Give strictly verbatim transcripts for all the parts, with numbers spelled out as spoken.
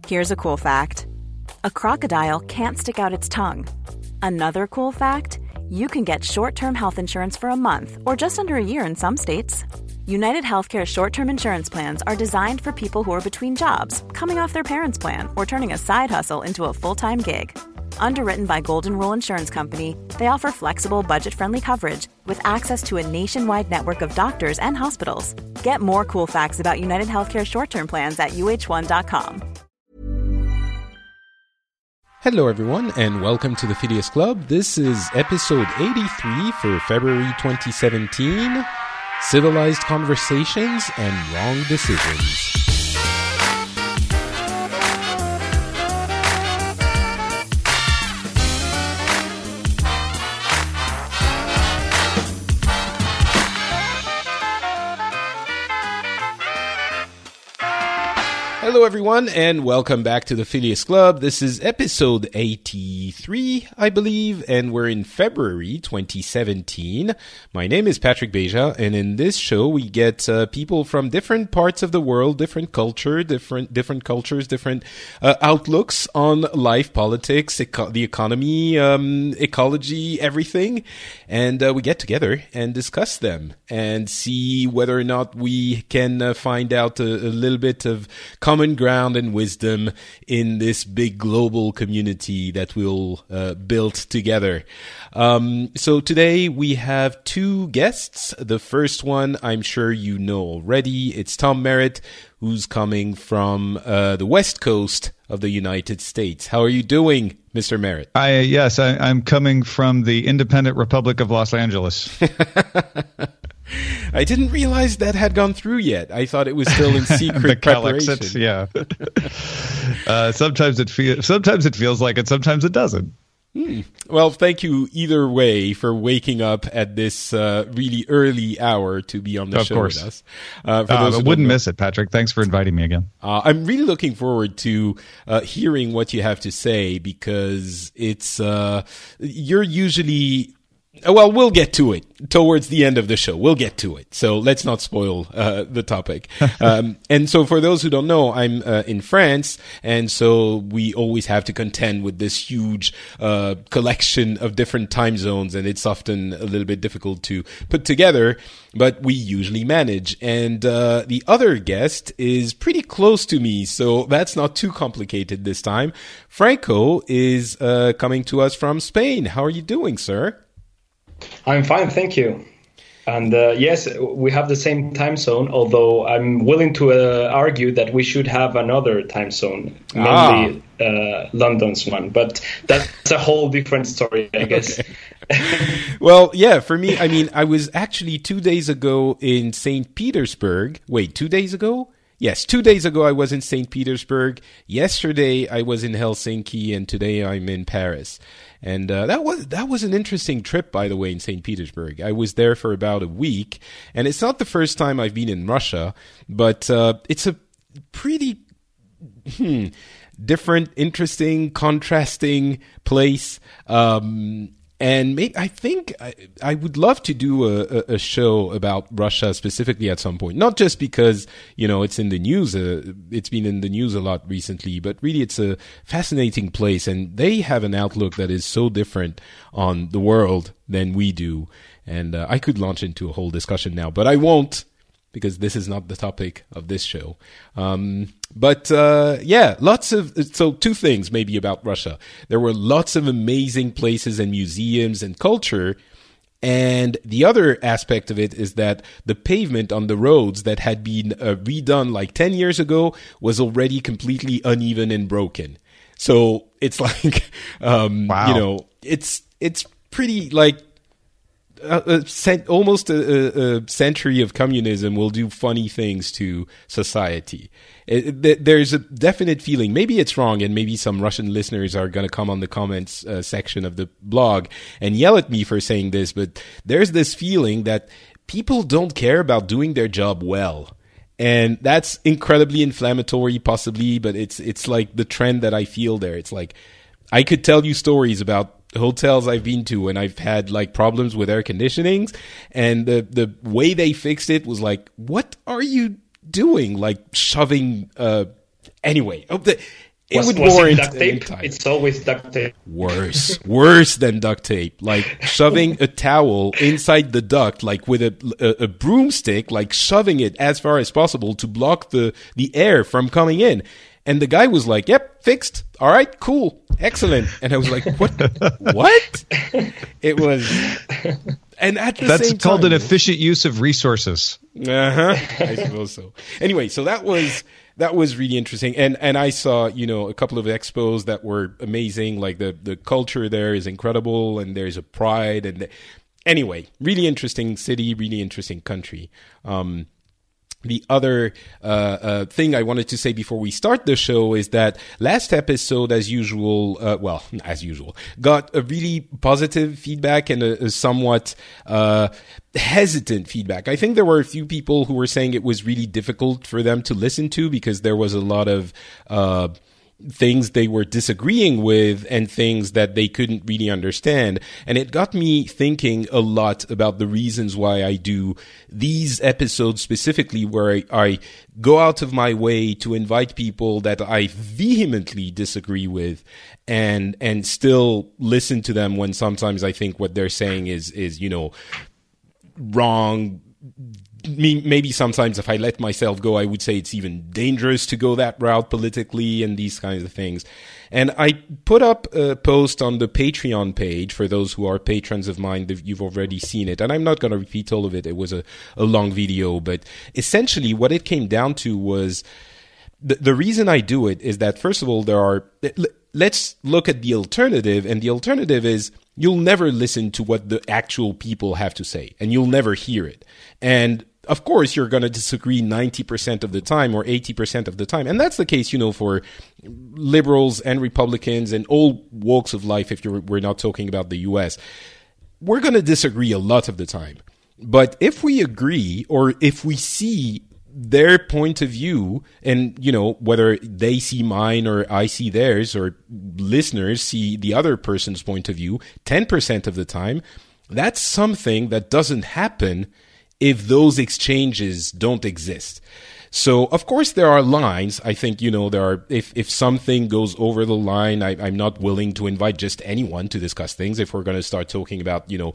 Here's a cool fact. A crocodile can't stick out its tongue. Another cool fact, you can get short-term health insurance for a month or just under a year in some states. United Healthcare short-term insurance plans are designed for people who are between jobs, coming off their parents' plan, or turning a side hustle into a full-time gig. Underwritten by Golden Rule Insurance Company, they offer flexible, budget-friendly coverage with access to a nationwide network of doctors and hospitals. Get more cool facts about United Healthcare short-term plans at U H one dot com. Hello everyone, and welcome to the Phileas Club. This is episode eighty-three for February twenty seventeen, Civilized Conversations and Wrong Decisions. Hello everyone, and welcome back to the Phileas Club. This is episode eighty-three, I believe, and we're in February twenty seventeen. My name is Patrick Beja, and in this show we get uh, people from different parts of the world, different culture, different different cultures, different uh, outlooks on life, politics, eco- the economy, um, ecology, everything, and uh, we get together and discuss them and see whether or not we can uh, find out a, a little bit of common ground and wisdom in this big global community that we'll uh, build together. Um, so today we have two guests. The first one I'm sure you know already. It's Tom Merritt, who's coming from uh, the West Coast of the United States. How are you doing, Mister Merritt? I yes, I, I'm coming from the Independent Republic of Los Angeles. I didn't realize that had gone through yet. I thought it was still in secret preparation. Calexit, yeah. uh, sometimes it feels. Sometimes it feels like it. Sometimes it doesn't. Hmm. Well, thank you either way for waking up at this uh, really early hour to be on the of show course. with us. Uh, for uh, those I wouldn't miss it, Patrick. Thanks for inviting me again. Uh, I'm really looking forward to uh, hearing what you have to say because it's uh, you're usually. Well, we'll get to it towards the end of the show. We'll get to it. So let's not spoil uh, the topic. um, and so for those who don't know, I'm uh, in France. And so we always have to contend with this huge uh, collection of different time zones. And it's often a little bit difficult to put together, but we usually manage. And uh, the other guest is pretty close to me. So that's not too complicated this time. Franco is uh, coming to us from Spain. How are you doing, sir? I'm fine, thank you. And uh, yes, we have the same time zone, although I'm willing to uh, argue that we should have another time zone, mainly ah. uh, London's one. But that's a whole different story, I guess. Okay. Well, yeah, for me, I mean, I was actually two days ago in Saint Petersburg. Wait, two days ago? Yes, two days ago I was in Saint Petersburg. Yesterday I was in Helsinki, and today I'm in Paris. And uh, that was that was an interesting trip, by the way, in Saint Petersburg. I was there for about a week, and it's not the first time I've been in Russia, but uh, it's a pretty hmm, different, interesting, contrasting place. Um, and maybe, I think I, I would love to do a, a, a show about Russia specifically at some point. Not just because, you know, it's in the news. Uh, it's been in the news a lot recently, but really it's a fascinating place. And they have an outlook that is so different on the world than we do. And uh, I could launch into a whole discussion now, but I won't, because this is not the topic of this show. Um, but uh, yeah, lots of, so two things maybe about Russia. There were lots of amazing places and museums and culture. And the other aspect of it is that the pavement on the roads that had been uh, redone like ten years ago was already completely uneven and broken. So it's like, um, wow. you know, it's, it's pretty like, A, a cent, almost a, a century of communism will do funny things to society. It, it, there's a definite feeling, maybe it's wrong, and maybe some Russian listeners are going to come on the comments uh, section of the blog and yell at me for saying this, but there's this feeling that people don't care about doing their job well. And that's incredibly inflammatory, possibly, but it's it's like the trend that I feel there. It's like, I could tell you stories about hotels I've been to and I've had like problems with air conditionings, and the the way they fixed it was like, what are you doing? Like shoving uh anyway, oh, the, It was, would was warrant it duct tape? an entire- It's always duct tape. Worse, worse than duct tape. Like shoving a towel inside the duct, like with a, a, a broomstick, like shoving it as far as possible to block the, the air from coming in. And the guy was like, yep, fixed. All right, cool. Excellent. And I was like, what? What? It was, and at the That's same called time, an efficient use of resources. Uh-huh. I suppose so. Anyway, so that was that was really interesting. And and I saw, you know, a couple of expos that were amazing. Like the, the culture there is incredible, and there's a pride. And the, anyway, really interesting city, really interesting country. Um, The other uh, uh, thing I wanted to say before we start the show is that last episode, as usual, uh, well, as usual, got a really positive feedback and a, a somewhat uh, hesitant feedback. I think there were a few people who were saying it was really difficult for them to listen to because there was a lot of uh things they were disagreeing with and things that they couldn't really understand. And it got me thinking a lot about the reasons why I do these episodes specifically, where I, I go out of my way to invite people that I vehemently disagree with and, and still listen to them when sometimes I think what they're saying is, is, you know, wrong. Maybe sometimes if I let myself go, I would say it's even dangerous to go that route politically and these kinds of things. And I put up a post on the Patreon page for those who are patrons of mine. You've already seen it. And I'm not going to repeat all of it. It was a, a long video. But essentially what it came down to was the, the reason I do it is that, first of all, there are... Let's look at the alternative. And the alternative is you'll never listen to what the actual people have to say. And you'll never hear it. And of course, you're going to disagree ninety percent of the time or eighty percent of the time. And that's the case, you know, for liberals and Republicans and all walks of life, if you're, we're not talking about the U S. We're going to disagree a lot of the time. But if we agree, or if we see their point of view, and, you know, whether they see mine or I see theirs, or listeners see the other person's point of view ten percent of the time, that's something that doesn't happen if those exchanges don't exist. So, of course, there are lines. I think, you know, there are, if, if something goes over the line, I, I'm not willing to invite just anyone to discuss things. If we're going to start talking about, you know,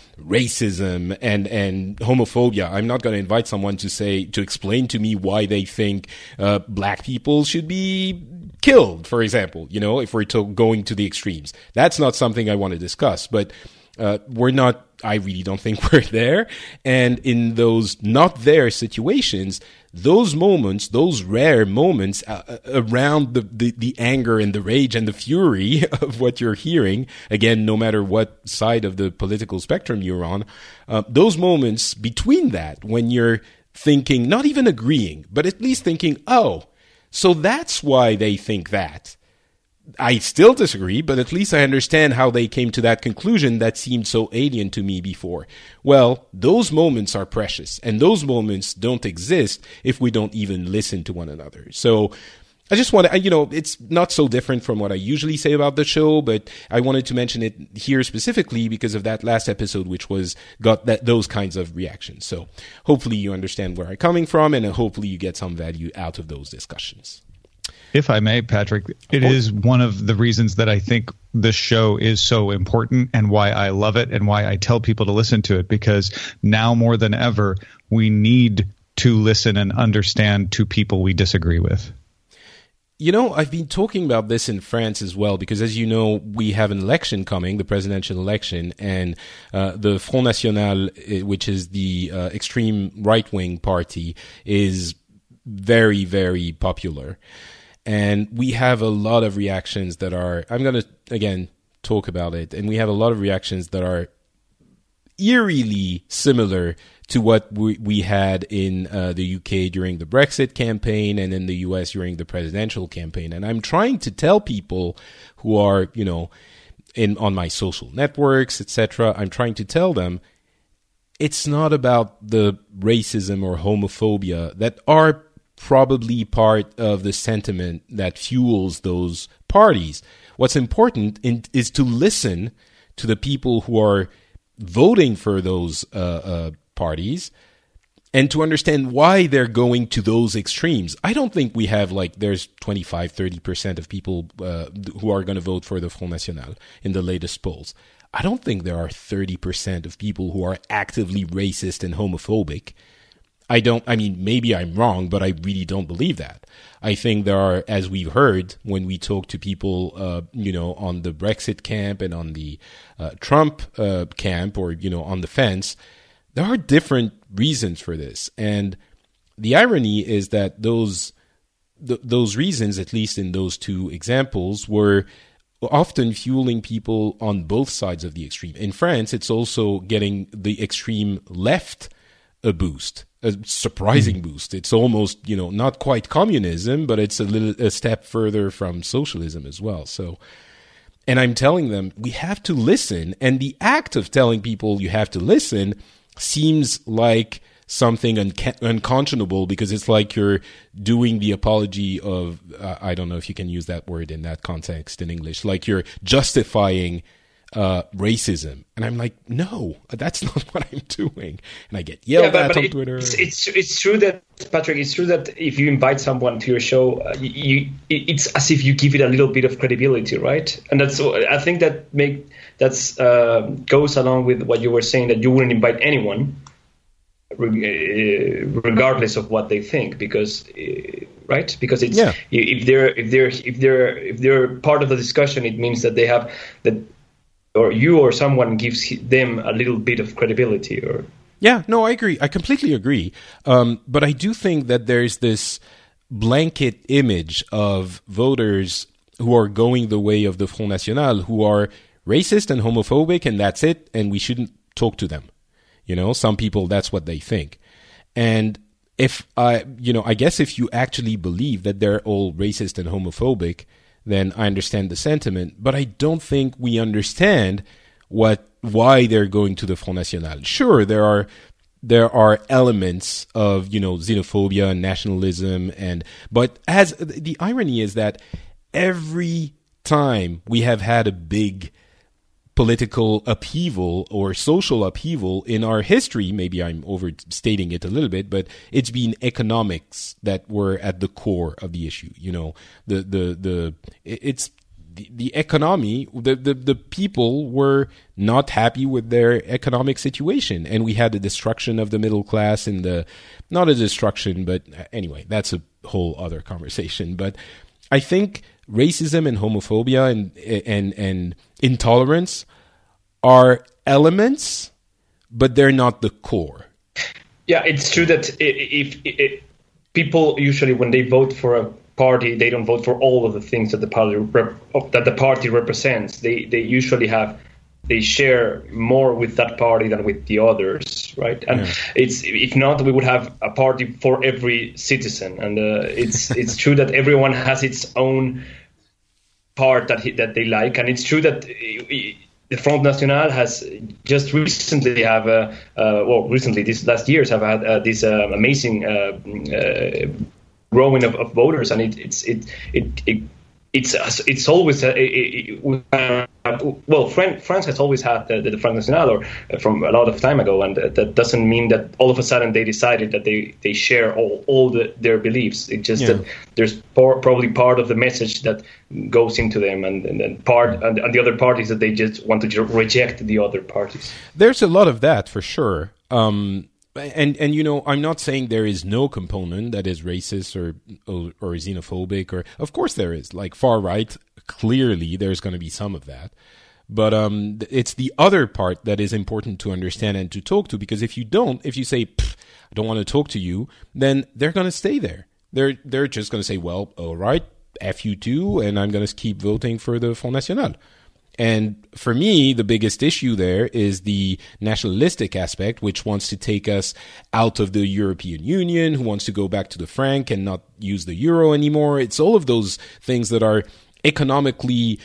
racism and, and homophobia, I'm not going to invite someone to say, to explain to me why they think, uh, black people should be killed, for example, you know, if we're to, going to the extremes. That's not something I want to discuss, but, uh, we're not, I really don't think we're there. And in those not there situations, those moments, those rare moments uh, around the, the, the anger and the rage and the fury of what you're hearing, again, no matter what side of the political spectrum you're on, uh, those moments between that, when you're thinking, not even agreeing, but at least thinking, oh, so that's why they think that. I still disagree, but at least I understand how they came to that conclusion that seemed so alien to me before. Well, those moments are precious, and those moments don't exist if we don't even listen to one another. So I just want to, you know, it's not so different from what I usually say about the show, but I wanted to mention it here specifically because of that last episode, which was got that those kinds of reactions. So hopefully you understand where I'm coming from, and hopefully you get some value out of those discussions. If I may, Patrick, it is one of the reasons that I think this show is so important and why I love it and why I tell people to listen to it, because now more than ever, we need to listen and understand to people we disagree with. You know, I've been talking about this in France as well, because as you know, we have an election coming, the presidential election, and uh, the Front National, which is the uh, extreme right-wing party, is very, very popular. And we have a lot of reactions that are, I'm going to, again, talk about it. And we have a lot of reactions that are eerily similar to what we, we had in uh, the U K during the Brexit campaign and in the U S during the presidential campaign. And I'm trying to tell people who are, you know, in on my social networks, et cetera, I'm trying to tell them it's not about the racism or homophobia that are probably part of the sentiment that fuels those parties. What's important in, is to listen to the people who are voting for those uh, uh, parties and to understand why they're going to those extremes. I don't think we have like there's twenty-five, thirty percent of people uh, who are going to vote for the Front National in the latest polls. I don't think there are thirty percent of people who are actively racist and homophobic. I don't, I mean, maybe I'm wrong, but I really don't believe that. I think there are, as we've heard when we talk to people, uh, you know, on the Brexit camp and on the uh, Trump uh, camp, or, you know, on the fence, there are different reasons for this. And the irony is that those, th- those reasons, at least in those two examples, were often fueling people on both sides of the extreme. In France, it's also getting the extreme left a boost, a surprising mm-hmm. boost. It's almost, you know, not quite communism, but it's a little a step further from socialism as well. So, and I'm telling them we have to listen, and the act of telling people you have to listen seems like something unca- unconscionable, because it's like you're doing the apology of, uh, I don't know if you can use that word in that context in English, like you're justifying uh, racism. And I'm like, no, that's not what I'm doing. And I get yelled yeah, but, at but on it, Twitter. It's, it's it's true that, Patrick, it's true that if you invite someone to your show, uh, you, it's as if you give it a little bit of credibility, right? And that's, I think that make that's uh, goes along with what you were saying, that you wouldn't invite anyone, regardless of what they think, because right because it's yeah. if they're if they're if they're if they're part of the discussion, it means that they have that, or you or someone gives them a little bit of credibility. Or yeah no I agree, I completely agree, um, but I do think that there's this blanket image of voters who are going the way of the Front National, who are racist and homophobic, and that's it, and we shouldn't talk to them. You know, some people, that's what they think. And if I, you know, I guess if you actually believe that they're all racist and homophobic, then I understand the sentiment. But I don't think we understand what, why they're going to the Front National. Sure, there are, there are elements of, you know, xenophobia and nationalism, and, but as the irony is that every time we have had a big political upheaval or social upheaval in our history, maybe I'm overstating it a little bit, but it's been economics that were at the core of the issue. You know, the the the it's the, the economy. The, the the people were not happy with their economic situation, and we had the destruction of the middle class and the not a destruction, but anyway, that's a whole other conversation. But I think racism and homophobia and and and intolerance are elements, but they're not the core. Yeah, it's true that if, if, if people usually, when they vote for a party, they don't vote for all of the things that the party rep, that the party represents. They they usually have they share more with that party than with the others, right? And yeah. it's if not, we would have a party for every citizen. And uh, it's it's true that everyone has its own part that he, that they like, and it's true that the Front National has just recently have uh, uh, well recently these last years have had uh, this uh, amazing uh, uh, growing of, of voters, and it, it's it it. it It's it's always uh, it, it, uh, well, France has always had the, the Front National, or uh, from a lot of time ago, and uh, that doesn't mean that all of a sudden they decided that they, they share all all the, their beliefs. It's just yeah. that there's por- probably part of the message that goes into them, and and, and part and, and the other parties that they just want to reject the other parties. There's a lot of that for sure. Um, And, and you know, I'm not saying there is no component that is racist or, or, or xenophobic, or, of course there is. Like far right, clearly there's going to be some of that. But um, it's the other part that is important to understand and to talk to, because if you don't, if you say, I don't want to talk to you, then they're going to stay there. They're, they're just going to say, well, all right, F you too, and I'm going to keep voting for the Front National. And for me, the biggest issue there is the nationalistic aspect, which wants to take us out of the European Union, who wants to go back to the franc and not use the euro anymore. It's all of those things that are economically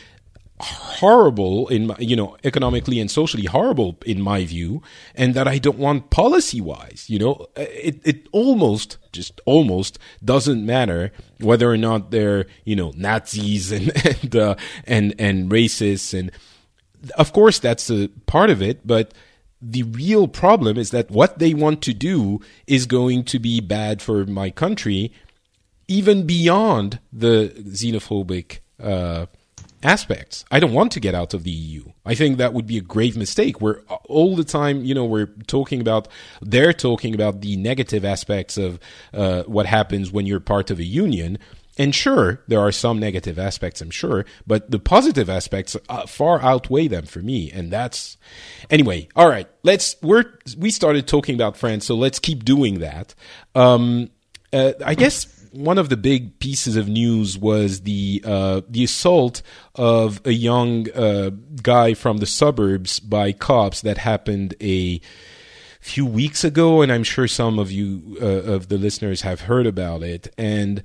horrible in my, you know, economically and socially horrible in my view, and that I don't want policy wise. You know, it, it almost, just almost doesn't matter whether or not they're, you know, Nazis and, and, uh, and, and racists. And of course that's a part of it, but the real problem is that what they want to do is going to be bad for my country, even beyond the xenophobic uh, aspects. I don't want to get out of the E U. I think that would be a grave mistake. We're all the time, you know, we're talking about, they're talking about the negative aspects of uh, what happens when you're part of a union. And sure, there are some negative aspects, I'm sure, but the positive aspects uh, far outweigh them for me. And that's, anyway, all right, let's, we're, we started talking about France, so let's keep doing that. Um, uh, I guess one of the big pieces of news was the uh, the assault of a young uh, guy from the suburbs by cops that happened a few weeks ago, and I'm sure some of you uh, of the listeners have heard about it. And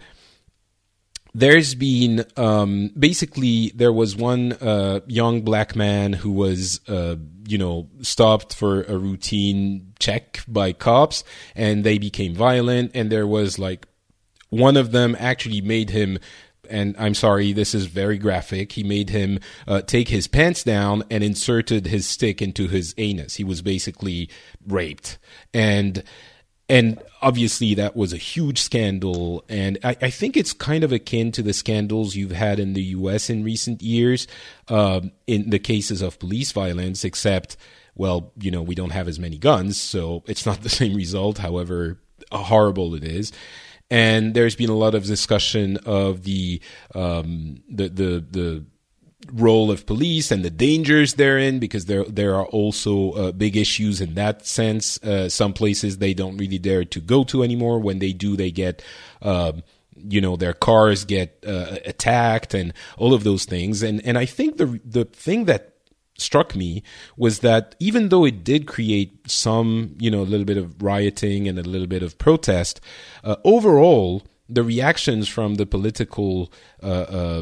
there's been um, basically there was one uh, young black man who was uh, you know stopped for a routine check by cops, and they became violent, and there was like. One of them actually made him, and I'm sorry, this is very graphic, he made him uh, take his pants down and inserted his stick into his anus. He was basically raped. And and obviously that was a huge scandal. And I, I think it's kind of akin to the scandals you've had in the U S in recent years, um, in the cases of police violence, except, well, you know, we don't have as many guns, so it's not the same result, however horrible it is. And there's been a lot of discussion of the um, the the the role of police and the dangers therein, because there there are also uh, big issues in that sense. Uh, some places they don't really dare to go to anymore. When they do, they get um, you know their cars get uh, attacked and all of those things. And and I think the the thing that struck me was that even though it did create some, you know, a little bit of rioting and a little bit of protest, uh, overall, the reactions from the political uh, uh,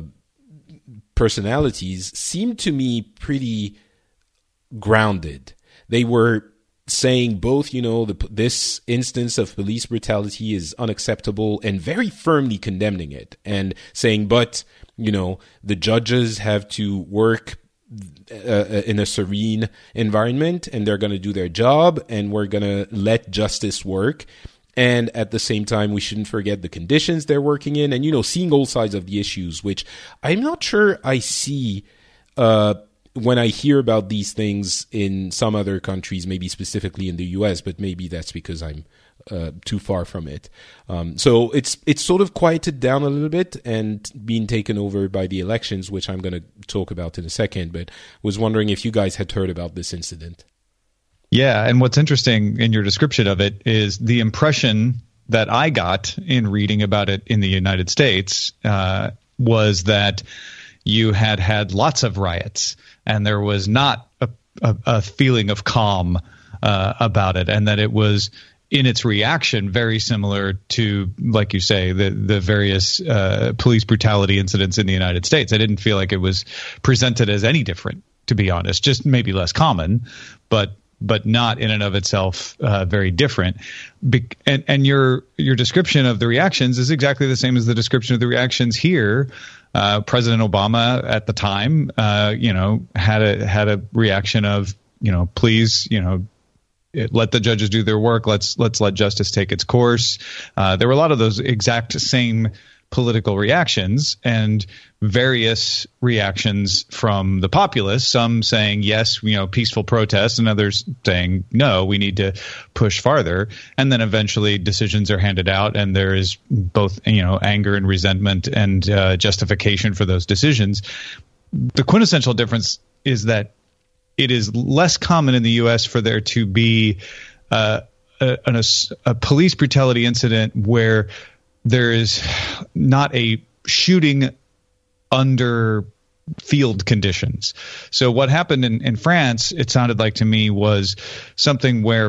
personalities seemed to me pretty grounded. They were saying both, you know, the, this instance of police brutality is unacceptable and very firmly condemning it, and saying, but, you know, the judges have to work Uh, in a serene environment, and they're going to do their job, and we're going to let justice work. And at the same time, we shouldn't forget the conditions they're working in, and, you know, seeing all sides of the issues, which I'm not sure I see uh, when I hear about these things in some other countries, maybe specifically in the U S, but maybe that's because I'm uh, too far from it. Um, so it's it's sort of quieted down a little bit and being taken over by the elections, which I'm going to talk about in a second, but was wondering if you guys had heard about this incident. Yeah, and what's interesting in your description of it is the impression that I got in reading about it in the United States uh, was that you had had lots of riots and there was not a, a, a feeling of calm uh, about it, and that it was in its reaction very similar to, like you say, the the various uh, police brutality incidents in the United States. I didn't feel like it was presented as any different, to be honest, just maybe less common, but but not in and of itself uh, very different. Be- and and your your description of the reactions is exactly the same as the description of the reactions here. Uh, President Obama at the time, uh, you know, had a had a reaction of, you know, please, you know, let the judges do their work. Let's let's let justice take its course. Uh, there were a lot of those exact same political reactions and various reactions from the populace, some saying, yes, you know, peaceful protest, and others saying, no, we need to push farther. And then eventually decisions are handed out, and there is both, you know, anger and resentment and uh, justification for those decisions. The quintessential difference is that it is less common in the U S for there to be uh, a, a, a police brutality incident where there is not a shooting under field conditions. So what happened in, in France, it sounded like to me, was something where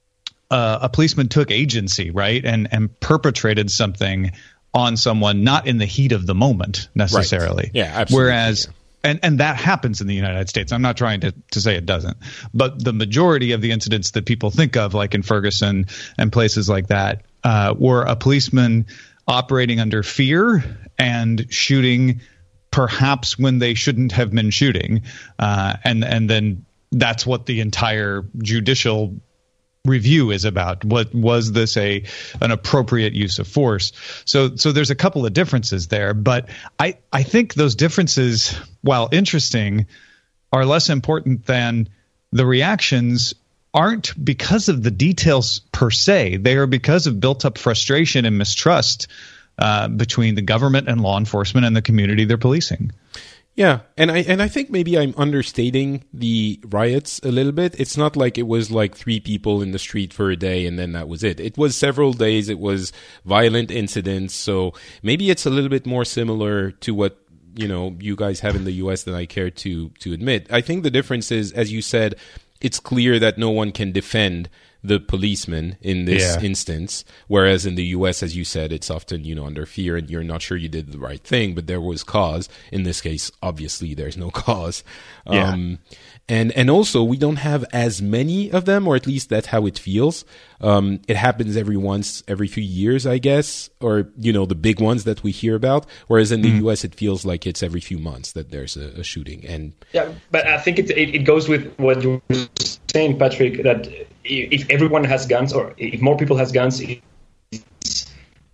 uh, a policeman took agency, right, and and perpetrated something on someone, not in the heat of the moment necessarily. Right. Yeah, absolutely. Whereas yeah. And and that happens in the United States. I'm not trying to, to say it doesn't. But the majority of the incidents that people think of, like in Ferguson and places like that, uh, were a policeman operating under fear and shooting perhaps when they shouldn't have been shooting, uh, and and then that's what the entire judicial review is about. What was this a an appropriate use of force? So so there's a couple of differences there, but I I think those differences, while interesting, are less important than the reactions aren't because of the details per se. They are because of built up frustration and mistrust uh, between the government and law enforcement and the community they're policing. Yeah, and I and I think maybe I'm understating the riots a little bit. It's not like it was like three people in the street for a day and then that was it. It was several days. It was violent incidents. So maybe it's a little bit more similar to what, you know, you guys have in the U S than I care to to admit. I think the difference is, as you said, it's clear that no one can defend the policeman in this yeah. instance, whereas in the U S, as you said, it's often, you know, under fear and you're not sure you did the right thing, but there was cause. In this case, obviously, there's no cause. Yeah. Um, and and also, we don't have as many of them, or at least that's how it feels. Um, it happens every once, every few years, I guess, or, you know, the big ones that we hear about, whereas in the mm. U S, it feels like it's every few months that there's a, a shooting. And yeah, but I think it, it, it goes with what you were saying, Patrick, that if everyone has guns, or if more people has guns, it's...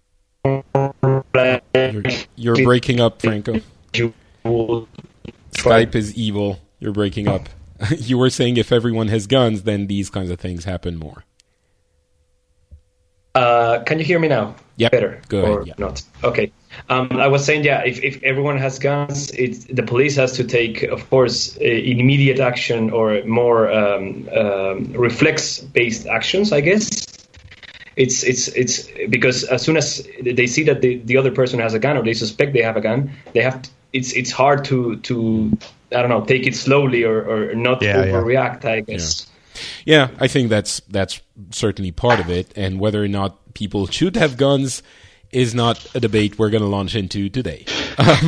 You're, you're breaking up, Franco. Skype is evil. You're breaking up. You were saying if everyone has guns, then these kinds of things happen more. Uh, can you hear me now? Yeah, better. Go or ahead. Yeah. Not? Okay. Um, I was saying, yeah, if, if everyone has guns, it's, the police has to take, of course, uh, immediate action or more um, um, reflex-based actions, I guess. It's it's it's because as soon as they see that the, the other person has a gun or they suspect they have a gun, they have to, it's it's hard to to I don't know, take it slowly or, or not yeah, overreact, yeah. I guess. Yeah. yeah, I think that's that's certainly part of it, and whether or not people should have guns is not a debate we're going to launch into today. Um,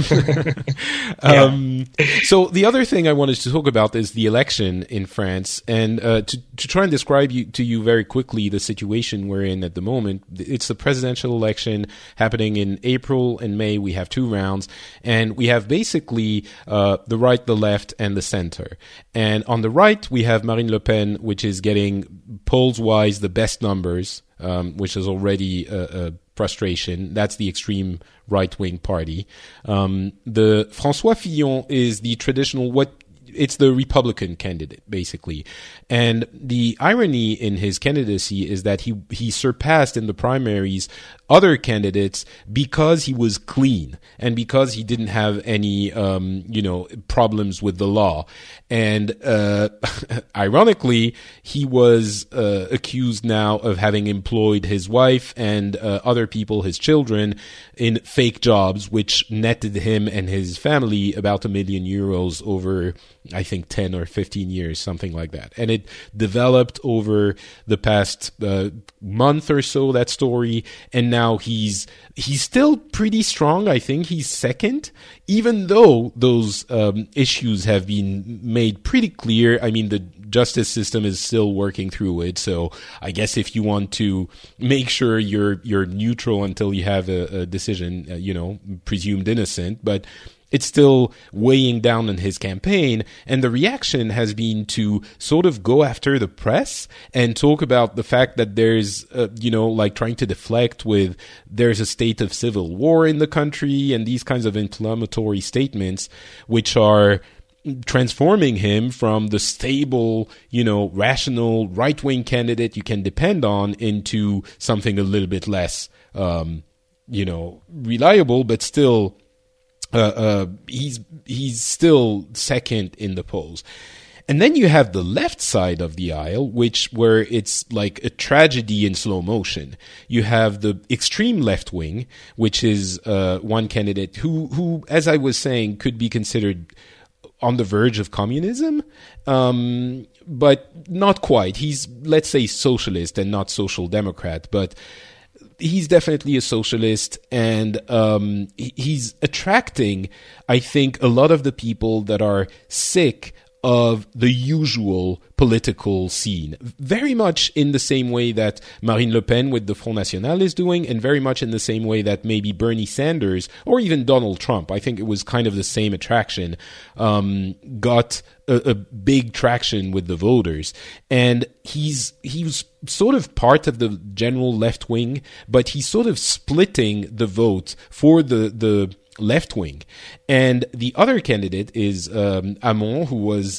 um, so the other thing I wanted to talk about is the election in France, and uh, to, to try and describe you, to you very quickly the situation we're in at the moment. It's the presidential election happening in April and May. We have two rounds, and we have basically uh, the right, the left, and the center. And on the right, we have Marine Le Pen, which is getting polls-wise the best numbers, um, which is already a, a frustration. That's the extreme right-wing party. Um, the François Fillon is the traditional, what it's the Republican candidate, basically. And the irony in his candidacy is that he, he surpassed in the primaries other candidates because he was clean and because he didn't have any, um, you know, problems with the law. And, uh, ironically, he was, uh, accused now of having employed his wife and, uh, other people, his children, in fake jobs, which netted him and his family about a million euros over, I think, ten or fifteen years, something like that. And it developed over the past, uh, month or so, that story. And now he's he's still pretty strong. I think he's second, even though those um, issues have been made pretty clear. I mean, the justice system is still working through it. So I guess if you want to make sure you're you're neutral until you have a, a decision, uh, you know, presumed innocent, but it's still weighing down on his campaign, and the reaction has been to sort of go after the press and talk about the fact that there's, uh, you know, like trying to deflect with there's a state of civil war in the country and these kinds of inflammatory statements, which are transforming him from the stable, you know, rational right-wing candidate you can depend on into something a little bit less, um, you know, reliable, but still Uh, uh, he's he's still second in the polls. And then you have the left side of the aisle, which where it's like a tragedy in slow motion. You have the extreme left wing, which is uh, one candidate who, who, as I was saying, could be considered on the verge of communism, um, but not quite. He's, let's say, socialist and not social democrat, but he's definitely a socialist, and um, he's attracting, I think, a lot of the people that are sick of the usual political scene. Very much in the same way that Marine Le Pen with the Front National is doing, and very much in the same way that maybe Bernie Sanders or even Donald Trump, I think it was kind of the same attraction, um, got a, a big traction with the voters. And he's he was sort of part of the general left wing, but he's sort of splitting the vote for the the left wing. And the other candidate is um, Hamon, who was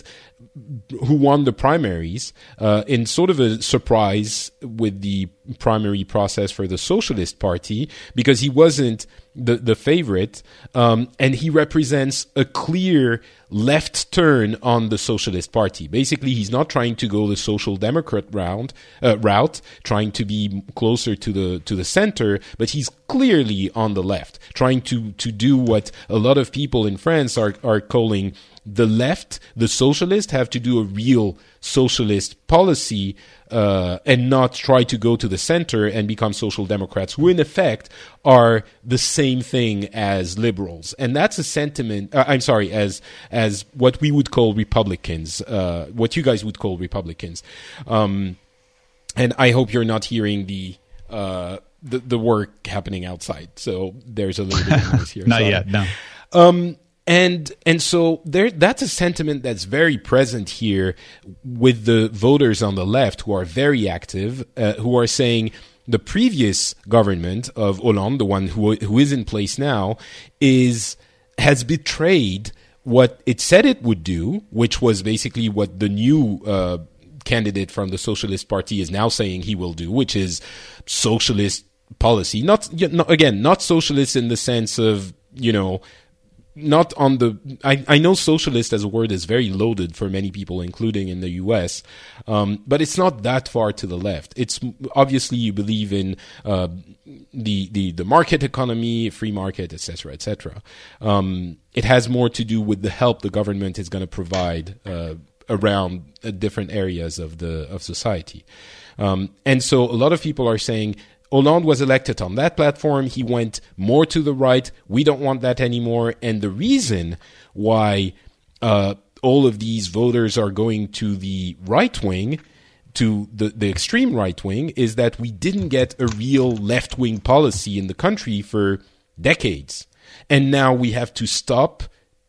who won the primaries uh, in sort of a surprise with the primary process for the Socialist Party, because he wasn't the, the favorite, um, and he represents a clear left turn on the Socialist Party. Basically, he's not trying to go the Social Democrat round, uh, route, trying to be closer to the to the center, but he's clearly on the left, trying to, to do what a lot of people in France are, are calling the left, the socialists, have to do a real socialist policy uh, and not try to go to the center and become social democrats, who in effect are the same thing as liberals. And that's a sentiment, uh, I'm sorry, as as what we would call Republicans, uh, what you guys would call Republicans. Um, and I hope you're not hearing the uh, the, the work happening outside. So there's a little bit of noise here. Not Sorry. yet, no. Um, And and so there, that's a sentiment that's very present here with the voters on the left, who are very active, uh, who are saying the previous government of Hollande, the one who who is in place now, is has betrayed what it said it would do, which was basically what the new uh, candidate from the Socialist Party is now saying he will do, which is socialist policy. Not, again, not socialist in the sense of, you know, not on the, I, I know socialist as a word is very loaded for many people, including in the U S, um, but it's not that far to the left. It's obviously you believe in uh, the, the, the market economy, free market, et cetera, et cetera. Um, it has more to do with the help the government is going to provide uh, around uh, different areas of the of society. Um, and so a lot of people are saying, Hollande was elected on that platform. He went more to the right. We don't want that anymore. And the reason why uh, all of these voters are going to the right wing, to the, the extreme right wing, is that we didn't get a real left wing policy in the country for decades. And now we have to stop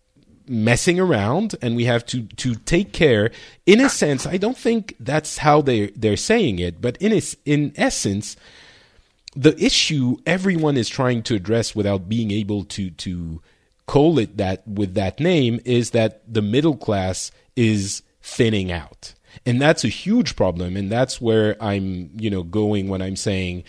messing around, and we have to, to take care. In a sense, I don't think that's how they they're saying it, but in a, in essence, the issue everyone is trying to address without being able to to call it that with that name is that the middle class is thinning out. And that's a huge problem, and that's where I'm, you know, going when I'm saying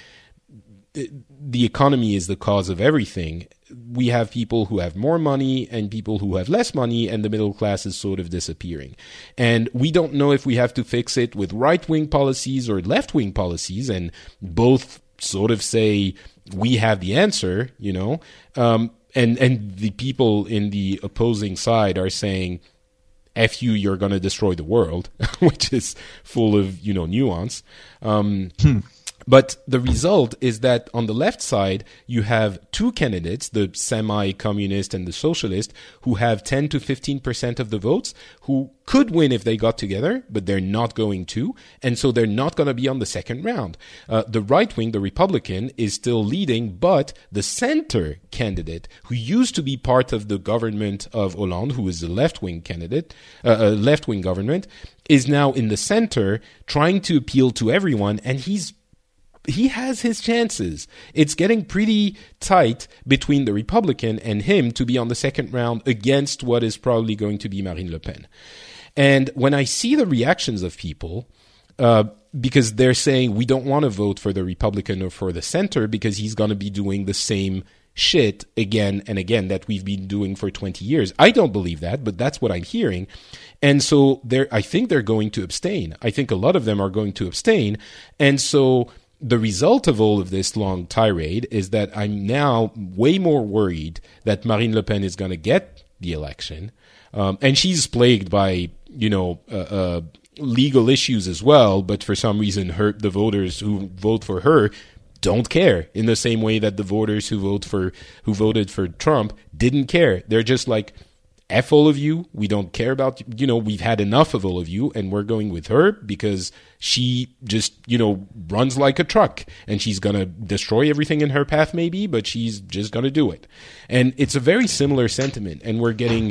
the economy is the cause of everything. We have people who have more money and people who have less money, and the middle class is sort of disappearing. And we don't know if we have to fix it with right-wing policies or left-wing policies, and both sort of say we have the answer, you know, um, and and the people in the opposing side are saying, "F you, you're going to destroy the world," which is full of, you know, nuance. Um, hmm. But the result is that on the left side, you have two candidates, the semi-communist and the socialist, who have ten to fifteen percent of the votes, who could win if they got together, but they're not going to, and so they're not going to be on the second round. Uh, the right wing, the Republican, is still leading, but the center candidate, who used to be part of the government of Hollande, who is the left-wing candidate, uh, a left-wing government, is now in the center, trying to appeal to everyone, and he's He has his chances. It's getting pretty tight between the Republican and him to be on the second round against what is probably going to be Marine Le Pen. And when I see the reactions of people, uh, because they're saying we don't want to vote for the Republican or for the center because he's going to be doing the same shit again and again that we've been doing for twenty years. I don't believe that, but that's what I'm hearing. And so they're, I think they're going to abstain. I think a lot of them are going to abstain. And so the result of all of this long tirade is that I'm now way more worried that Marine Le Pen is going to get the election. Um, and she's plagued by, you know, uh, uh, legal issues as well. But for some reason, her, the voters who vote for her don't care, in the same way that the voters who vote for who voted for Trump didn't care. They're just like, F all of you. We don't care about, you know, we've had enough of all of you, and we're going with her because she just, you know, runs like a truck, and she's going to destroy everything in her path maybe, but she's just going to do it. And it's a very similar sentiment, and we're getting,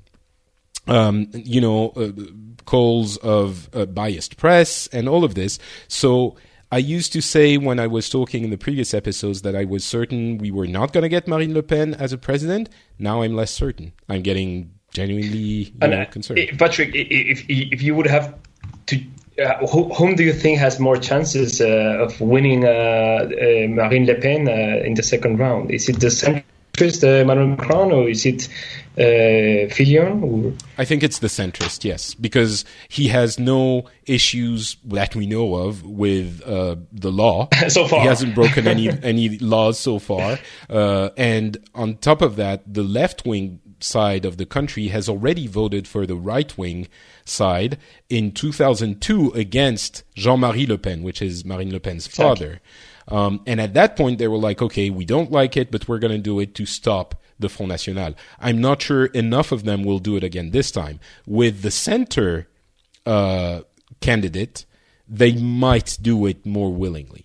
um, you know, uh, calls of uh, biased press and all of this. So I used to say when I was talking in the previous episodes that I was certain we were not going to get Marine Le Pen as a president. Now I'm less certain. I'm getting genuinely you and, know, uh, concerned. Patrick, if if you would have to, uh, who, whom do you think has more chances uh, of winning uh, uh, Marine Le Pen uh, in the second round? Is it the centrist uh, Emmanuel Macron, or is it uh, Fillon? Or? I think it's the centrist, yes, because he has no issues that we know of with uh, the law. So far. He hasn't broken any any laws so far. Uh, and on top of that, the left-wing side of the country has already voted for the right-wing side in two thousand two against Jean-Marie Le Pen, which is Marine Le Pen's father. Exactly. Um, and at that point, they were like, okay, we don't like it, but we're going to do it to stop the Front National. I'm not sure enough of them will do it again this time. With the center uh, candidate, they might do it more willingly.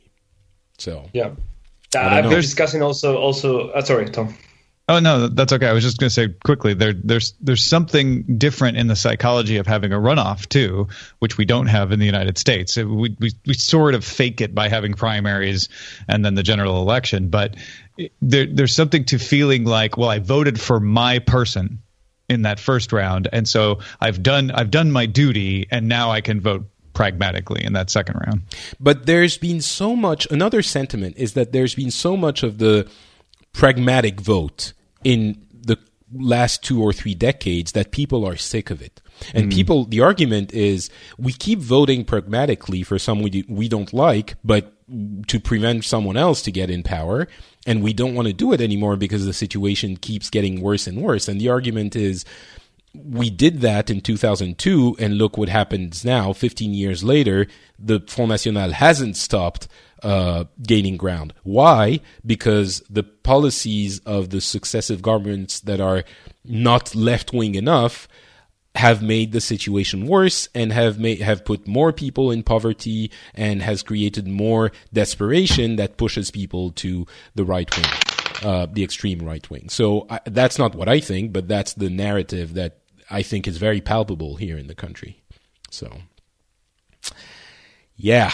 So yeah, uh, I've been discussing also. Also, uh, sorry, Tom. Oh no, that's okay. I was just going to say quickly, there, there's there's something different in the psychology of having a runoff too, which we don't have in the United States. We we we sort of fake it by having primaries and then the general election, but there there's something to feeling like, well, I voted for my person in that first round, and so I've done I've done my duty, and now I can vote pragmatically in that second round. But there's been so much. Another sentiment is that there's been so much of the pragmatic vote in the last two or three decades that people are sick of it. And mm. people, the argument is we keep voting pragmatically for someone we, do, we don't like, but to prevent someone else to get in power. And we don't want to do it anymore because the situation keeps getting worse and worse. And the argument is we did that in two thousand two, and look what happens now. fifteen years later, the Front National hasn't stopped uh, gaining ground. Why? Because the policies of the successive governments that are not left-wing enough have made the situation worse and have made, have put more people in poverty and has created more desperation that pushes people to the right wing, uh, the extreme right wing. So I, that's not what I think, but that's the narrative that I think is very palpable here in the country. So, yeah,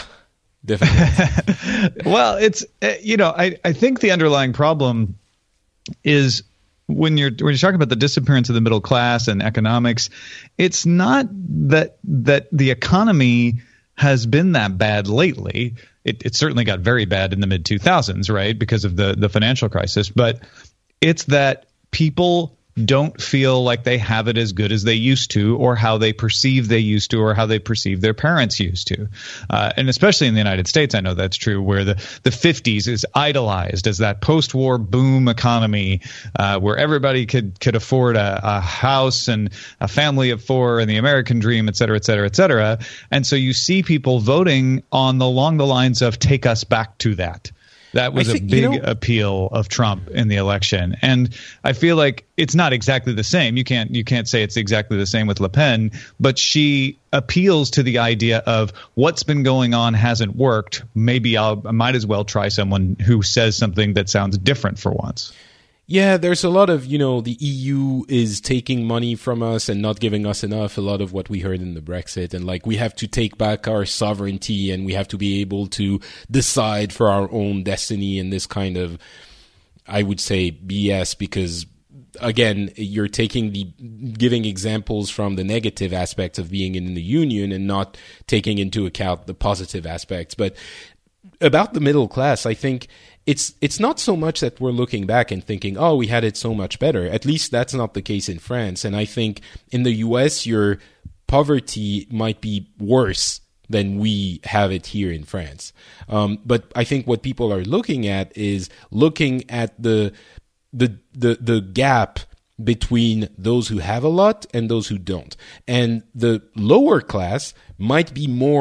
definitely. Well, it's, you know, I, I think the underlying problem is when you're when you're talking about the disappearance of the middle class and economics, it's not that that the economy has been that bad lately. It, it certainly got very bad in the mid two thousands, right, because of the the financial crisis. But it's that people don't feel like they have it as good as they used to, or how they perceive they used to, or how they perceive their parents used to. Uh, and especially in the United States, I know that's true, where the, the fifties is idolized as that post-war boom economy, uh, where everybody could, could afford a, a house and a family of four and the American dream, et cetera, et cetera, et cetera. And so you see people voting on the, along the lines of take us back to that. That was think, a big you know, appeal of Trump in the election. And I feel like it's not exactly the same. You can't you can't say it's exactly the same with Le Pen, but she appeals to the idea of what's been going on hasn't worked. Maybe I'll, I might as well try someone who says something that sounds different for once. Yeah, there's a lot of, you know, the E U is taking money from us and not giving us enough. A lot of what we heard in the Brexit, and like we have to take back our sovereignty and we have to be able to decide for our own destiny, and this kind of, I would say, B S, because again, you're taking the, giving examples from the negative aspects of being in the union and not taking into account the positive aspects. But about the middle class, I think It's it's not so much that we're looking back and thinking, oh, we had it so much better. At least that's not the case in France. And I think in the U S, your poverty might be worse than we have it here in France. Um, but I think what people are looking at is looking at the the the the gap between those who have a lot and those who don't. And the lower class might be more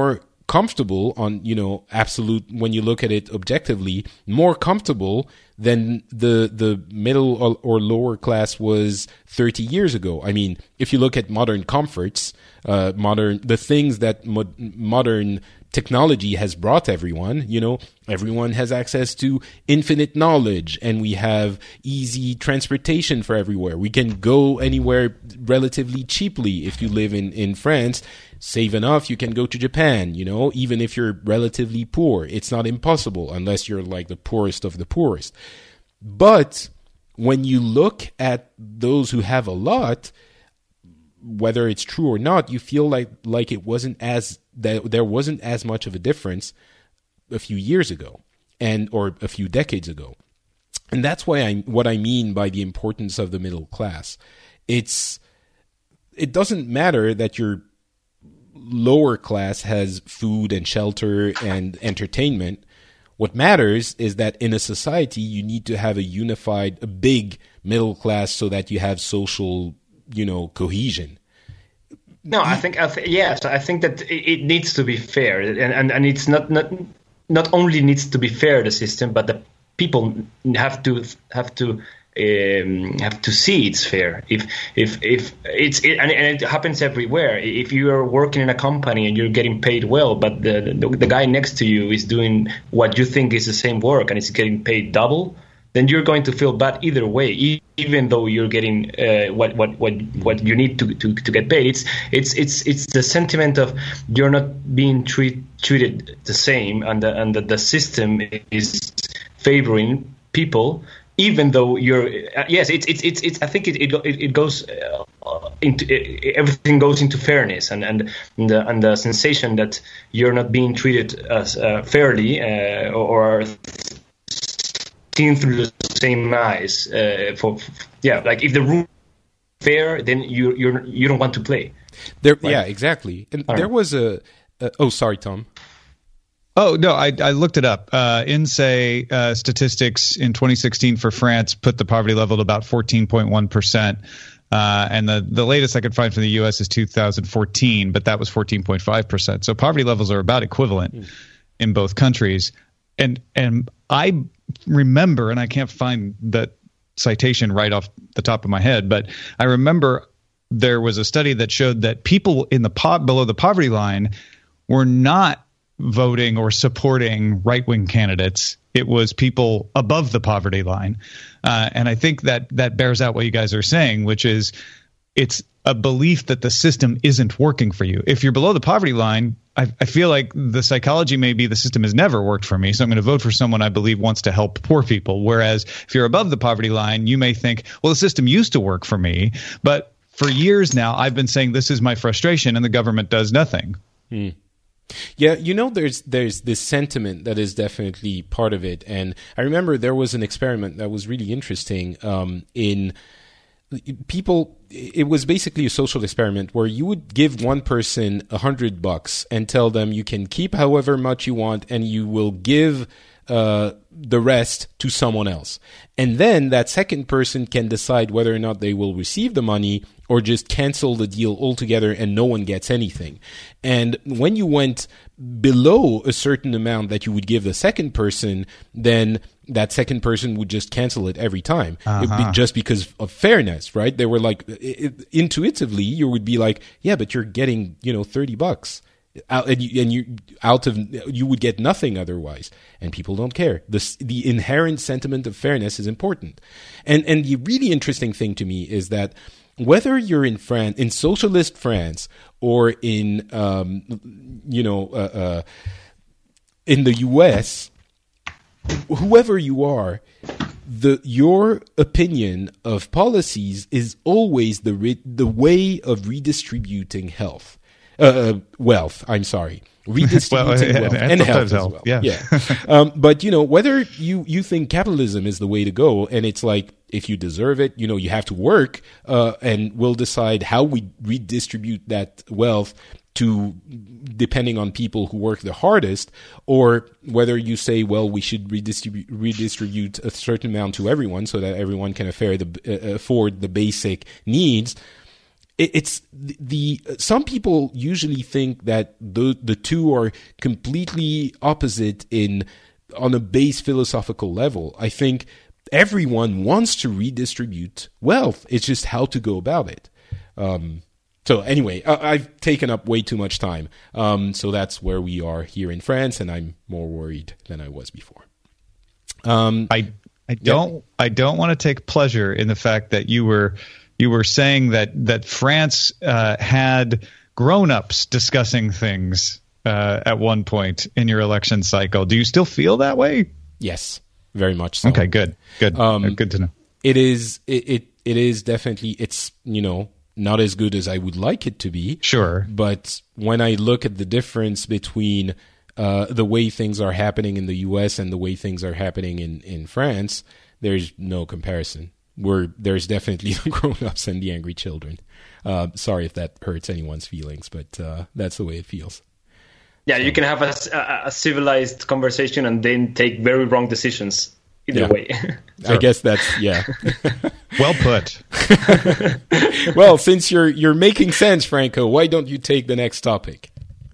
comfortable on, you know, absolute, when you look at it objectively, more comfortable than the the middle or, or lower class was thirty years ago. I mean, if you look at modern comforts, uh, modern, the things that mo- modern technology has brought everyone, you know, everyone has access to infinite knowledge, and we have easy transportation for everywhere. We can go anywhere relatively cheaply. If you live in, in France, save enough, you can go to Japan, you know, even if you're relatively poor. It's not impossible unless you're like the poorest of the poorest. But when you look at those who have a lot, whether it's true or not, you feel like like it wasn't as that there wasn't as much of a difference a few years ago, and or a few decades ago, and that's why I what I mean by the importance of the middle class. It's it doesn't matter that your lower class has food and shelter and entertainment. What matters is that in a society you need to have a unified, a big middle class so that you have social, you know, cohesion. No, I think, I th- yes, I think that it, it needs to be fair, and, and, and it's not, not not only needs to be fair, the system, but the people have to have to um, have to see it's fair. If if if it's it, and, and it happens everywhere. If you are working in a company and you're getting paid well, but the, the the guy next to you is doing what you think is the same work and is getting paid double, then you're going to feel bad either way, even though you're getting uh, what, what what what you need to, to, to get paid. It's it's it's it's the sentiment of you're not being treat, treated the same, and the, and the, the system is favoring people, even though you're uh, yes, it's it's it's it's. I think it it it goes uh, into it, everything goes into fairness, and and the and the sensation that you're not being treated as uh, fairly uh, or. Seen through the same eyes, uh, for, for yeah, like if the rule is fair, then you you're you don't want to play. There, right? Yeah, exactly. And All there right. was a, a. Oh, sorry, Tom. Oh no, I I looked it up. Uh, INSEE uh, statistics in twenty sixteen for France put the poverty level at about fourteen point one percent. Uh, and the, the latest I could find from the U S is two thousand fourteen, but that was fourteen point five percent. So poverty levels are about equivalent mm. in both countries. And and I remember, and I can't find that citation right off the top of my head, but I remember there was a study that showed that people in the po- below the poverty line were not voting or supporting right-wing candidates. It was people above the poverty line. Uh, and I think that that bears out what you guys are saying, which is it's a belief that the system isn't working for you. If you're below the poverty line, I, I feel like the psychology may be the system has never worked for me, so I'm going to vote for someone I believe wants to help poor people. Whereas if you're above the poverty line, you may think, well, the system used to work for me, but for years now I've been saying this is my frustration and the government does nothing. Hmm. Yeah, you know, there's there's this sentiment that is definitely part of it. And I remember there was an experiment that was really interesting um, in people. It was basically a social experiment where you would give one person a hundred bucks and tell them you can keep however much you want and you will give uh, the rest to someone else. And then that second person can decide whether or not they will receive the money or just cancel the deal altogether and no one gets anything. And when you went below a certain amount that you would give the second person, then that second person would just cancel it every time. Uh-huh. It'd be just because of fairness, right? They were like, it, intuitively, you would be like, yeah, but you're getting, you know, thirty bucks. Out, and you, and you out of you would get nothing otherwise, and people don't care. The the inherent sentiment of fairness is important, and and the really interesting thing to me is that whether you're in France, in socialist France, or in um, you know uh, uh, in the U S, whoever you are, the your opinion of policies is always the re, the way of redistributing health. Uh, wealth, I'm sorry. Redistributing well, wealth and, and health as health, well. Yeah. yeah. Um, but, you know, whether you, you think capitalism is the way to go, and it's like, if you deserve it, you know, you have to work, uh, and we'll decide how we redistribute that wealth to, depending on people who work the hardest, or whether you say, well, we should redistribute, redistribute a certain amount to everyone so that everyone can afford the, uh, afford the basic needs. it, it's the, the some people usually think that the the two are completely opposite in on a base philosophical level. I think everyone wants to redistribute wealth. It's just how to go about it. Um, so anyway, I, I've taken up way too much time. Um, so that's where we are here in France, and I'm more worried than I was before. Um, I I don't yeah. I don't want to take pleasure in the fact that you were you were saying that that France uh, had grown-ups discussing things uh, at one point in your election cycle. Do you still feel that way? Yes, very much so. Okay, good, good, um, good to know. It is it, it it is definitely it's you know not as good as I would like it to be. Sure, but when I look at the difference between Uh, the way things are happening in the U S and the way things are happening in, in France, there's no comparison. We're, there's definitely the grown-ups and the angry children. Uh, sorry if that hurts anyone's feelings, but uh, that's the way it feels. Yeah, so. You can have a, a, a civilized conversation and then take very wrong decisions either yeah. way. I guess that's, yeah. Well put. Well, since you're you're making sense, Franco, why don't you take the next topic?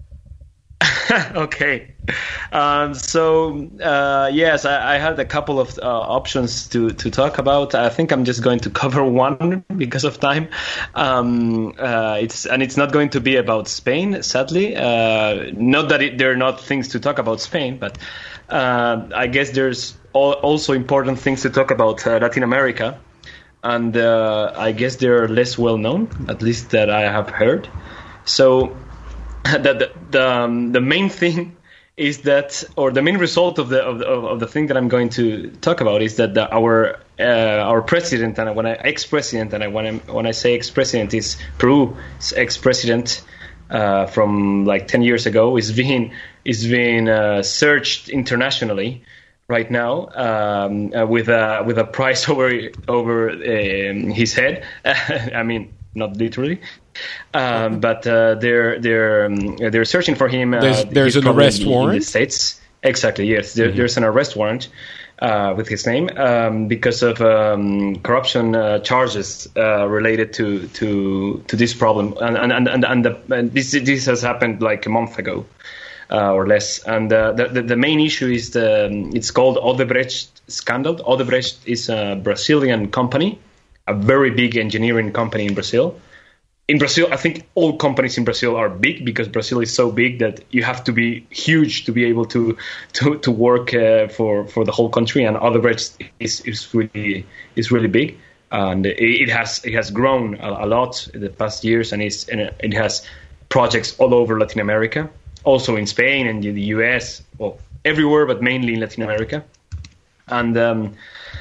Okay. Um, so, uh, yes, I, I had a couple of uh, options to, to talk about. I think I'm just going to cover one because of time. Um, uh, it's and it's not going to be about Spain, sadly. Uh, not that it, there are not things to talk about Spain, but uh, I guess there's all, also important things to talk about uh, Latin America. And uh, I guess they're less well known, at least that I have heard. So the the the, um, the main thing is that, or the main result of the of the, of the thing that I'm going to talk about is that the, our uh, our president, and when I ex-president, and I, when I when I say ex-president, is Peru's ex-president uh, from like ten years ago, is being is being uh, searched internationally right now um, uh, with a with a price over over um, his head. I mean, not literally. Um, but uh, they're they're um, they're searching for him. Uh, there's there's an arrest in, warrant. In the States, exactly. Yes, there, mm-hmm. there's an arrest warrant uh, with his name um, because of um, corruption uh, charges uh, related to, to to this problem, and and and, and, the, and this this has happened like a month ago uh, or less. And uh, the, the the main issue is the it's called Odebrecht scandal. Odebrecht is a Brazilian company, a very big engineering company in Brazil. In Brazil, I think all companies in Brazil are big because Brazil is so big that you have to be huge to be able to to, to work uh, for, for the whole country. And Odebrecht is is really is really big, and it has it has grown a, a lot in the past years, and it's and it has projects all over Latin America, also in Spain and in the U S, well, everywhere, but mainly in Latin America. And um,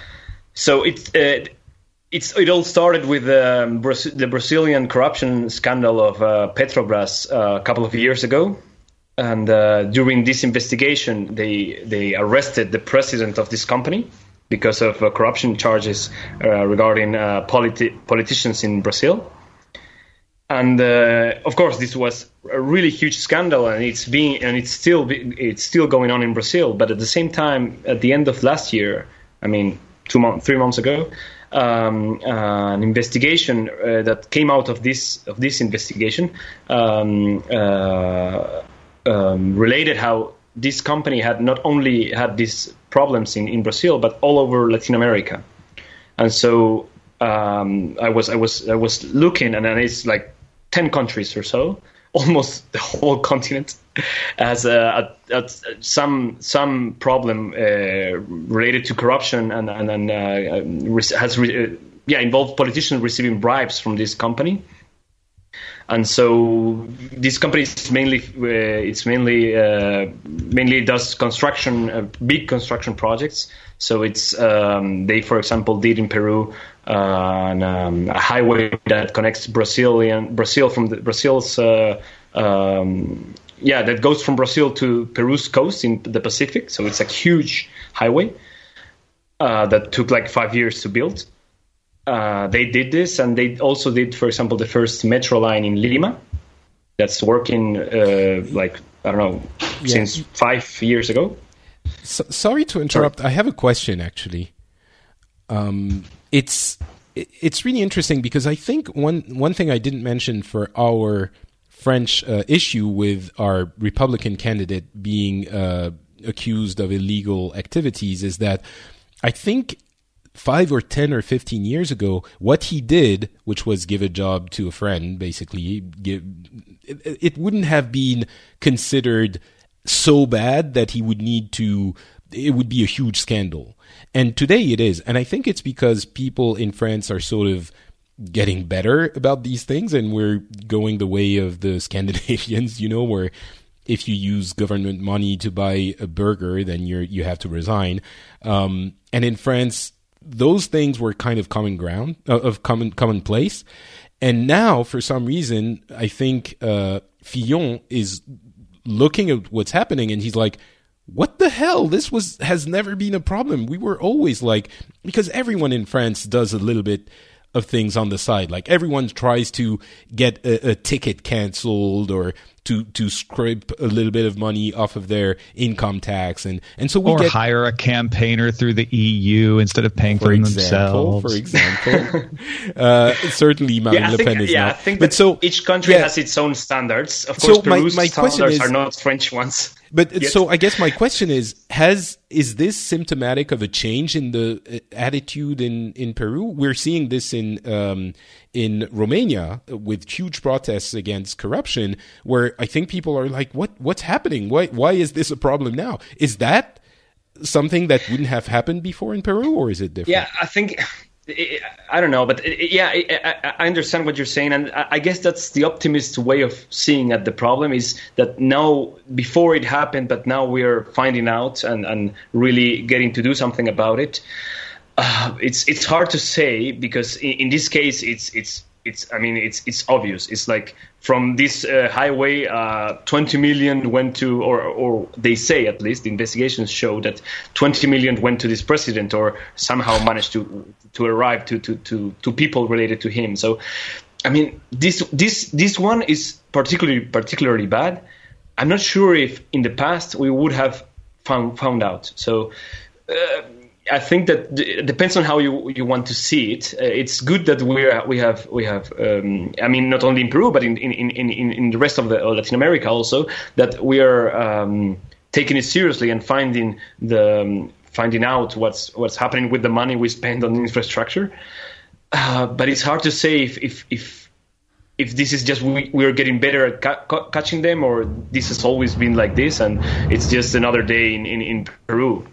so it's. Uh, It's, it all started with um, Braz- the Brazilian corruption scandal of uh, Petrobras uh, a couple of years ago, and uh, during this investigation, they they arrested the president of this company because of uh, corruption charges uh, regarding uh, politi- politicians in Brazil. And uh, of course, this was a really huge scandal, and it's being and it's still be- it's still going on in Brazil. But at the same time, at the end of last year, I mean, two months, three months ago. Um, uh, an investigation uh, that came out of this of this investigation um, uh, um, related how this company had not only had these problems in, in Brazil but all over Latin America. And so um, I was I was I was looking, and then it's like ten countries or so, almost the whole continent, as a, a, a, some some problem uh, related to corruption and and, and uh, has re, uh, yeah involved politicians receiving bribes from this company. And so this company is mainly uh, it's mainly uh, mainly does construction, uh, big construction projects. So it's um, they, for example, did in Peru uh, an, um, a highway that connects Brazilian Brazil from the, Brazil's uh, um, yeah that goes from Brazil to Peru's coast in the Pacific. So it's a huge highway uh, that took like five years to build. Uh, they did this, and they also did, for example, the first metro line in Lima that's working uh, like, I don't know, yeah. since five years ago. So, sorry to interrupt. Sorry. I have a question, actually. Um, it's it's really interesting because I think one one thing I didn't mention for our French uh, issue with our Republican candidate being uh, accused of illegal activities is that I think five or ten or fifteen years ago, what he did, which was give a job to a friend, basically, give, it, it wouldn't have been considered so bad that he would need to, it would be a huge scandal. And today it is. And I think it's because people in France are sort of getting better about these things, and we're going the way of the Scandinavians, you know, where if you use government money to buy a burger, then you're you have to resign. Um, and in France, those things were kind of common ground, uh, of common commonplace. And now, for some reason, I think uh, Fillon is looking at what's happening, and he's like, what the hell? This was has never been a problem. We were always like, because everyone in France does a little bit of things on the side. Like everyone tries to get a, a ticket canceled or to to scrape a little bit of money off of their income tax, and and so we or get, hire a campaigner through the E U instead of paying for, for them example, themselves. For example, uh, certainly Marine yeah, Le think, Pen is yeah, not. I think but that so each country yeah. has its own standards. Of So course, Peru's my, my question standards is, are not French ones. But Yet. so I guess my question is: Has is this symptomatic of a change in the attitude in, in Peru? We're seeing this in um, in Romania with huge protests against corruption, where I think people are like, "What what's happening? Why why is this a problem now? Is that something that wouldn't have happened before in Peru, or is it different?" Yeah, I think. I don't know, but yeah, I understand what you're saying, and I guess that's the optimist way of seeing at the problem is that now, before it happened, but now we're finding out and, and really getting to do something about it. Uh, it's it's hard to say because in, in this case, it's it's it's I mean it's it's obvious. It's like from this uh, highway, uh, twenty million went to, or or they say at least the investigations show that twenty million went to this president, or somehow managed to to arrive to to to, to people related to him. So, I mean, this this this one is particularly particularly bad. I'm not sure if in the past we would have found found out. So. Uh, I think that it depends on how you you want to see it. Uh, it's good that we are, we have we have. Um, I mean, not only in Peru, but in in, in, in the rest of the, uh, Latin America also, that we are um, taking it seriously and finding the um, finding out what's what's happening with the money we spend on infrastructure. Uh, but it's hard to say if if if, if this is just we we're getting better at ca- ca- catching them, or this has always been like this, and it's just another day in, in, in Peru.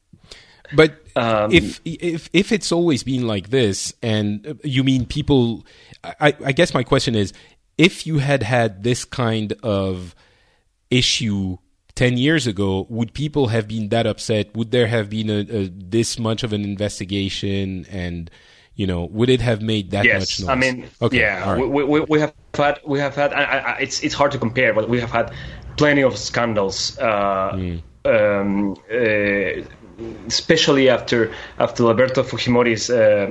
But um, if if if it's always been like this, and you mean people, I, I guess my question is, if you had had this kind of issue ten years ago, would people have been that upset? Would there have been a, a this much of an investigation, and you know, would it have made that yes, much noise? I mean, okay, yeah, right. we, we we have had we have had. I, I, it's it's hard to compare, but we have had plenty of scandals. Uh, mm. um, uh, especially after after Alberto Fujimori's uh,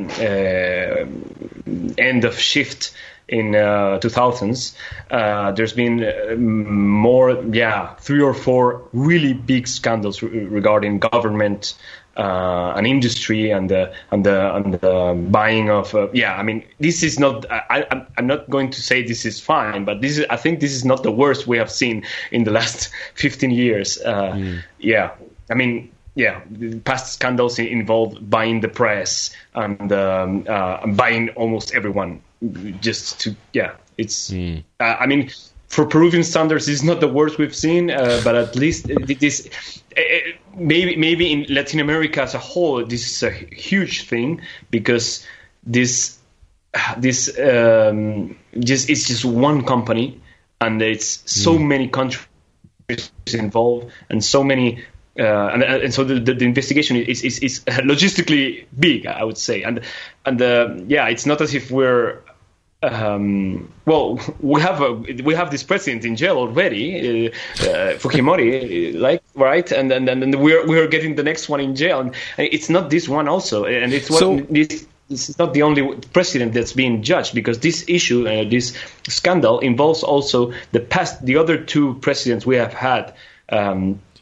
uh, end of shift in uh, two thousands, uh, there's been uh, more, yeah, three or four really big scandals re- regarding government uh, and industry and the and the and the buying of, uh, yeah. I mean, this is not. I, I'm I'm not going to say this is fine, but this is. I think this is not the worst we have seen in the last fifteen years. Uh, mm. Yeah, I mean. Yeah, past scandals involved buying the press and um, uh, buying almost everyone. Just to, yeah, it's. Mm. Uh, I mean, for Peruvian standards, this is not the worst we've seen, uh, but at least this. Uh, maybe, maybe in Latin America as a whole, this is a huge thing because this, this, um, just it's just one company, and it's so mm. many countries involved and so many. Uh, and, and so the, the, the investigation is, is, is logistically big, I would say, and and uh, yeah, it's not as if we're um, well, we have a, we have this president in jail already, uh, uh, Fujimori, like right, and and and we're we're getting the next one in jail, and it's not this one also, and it's what so, this. This is not the only president that's being judged, because this issue, uh, this scandal, involves also the past, the other two presidents we have had. Um,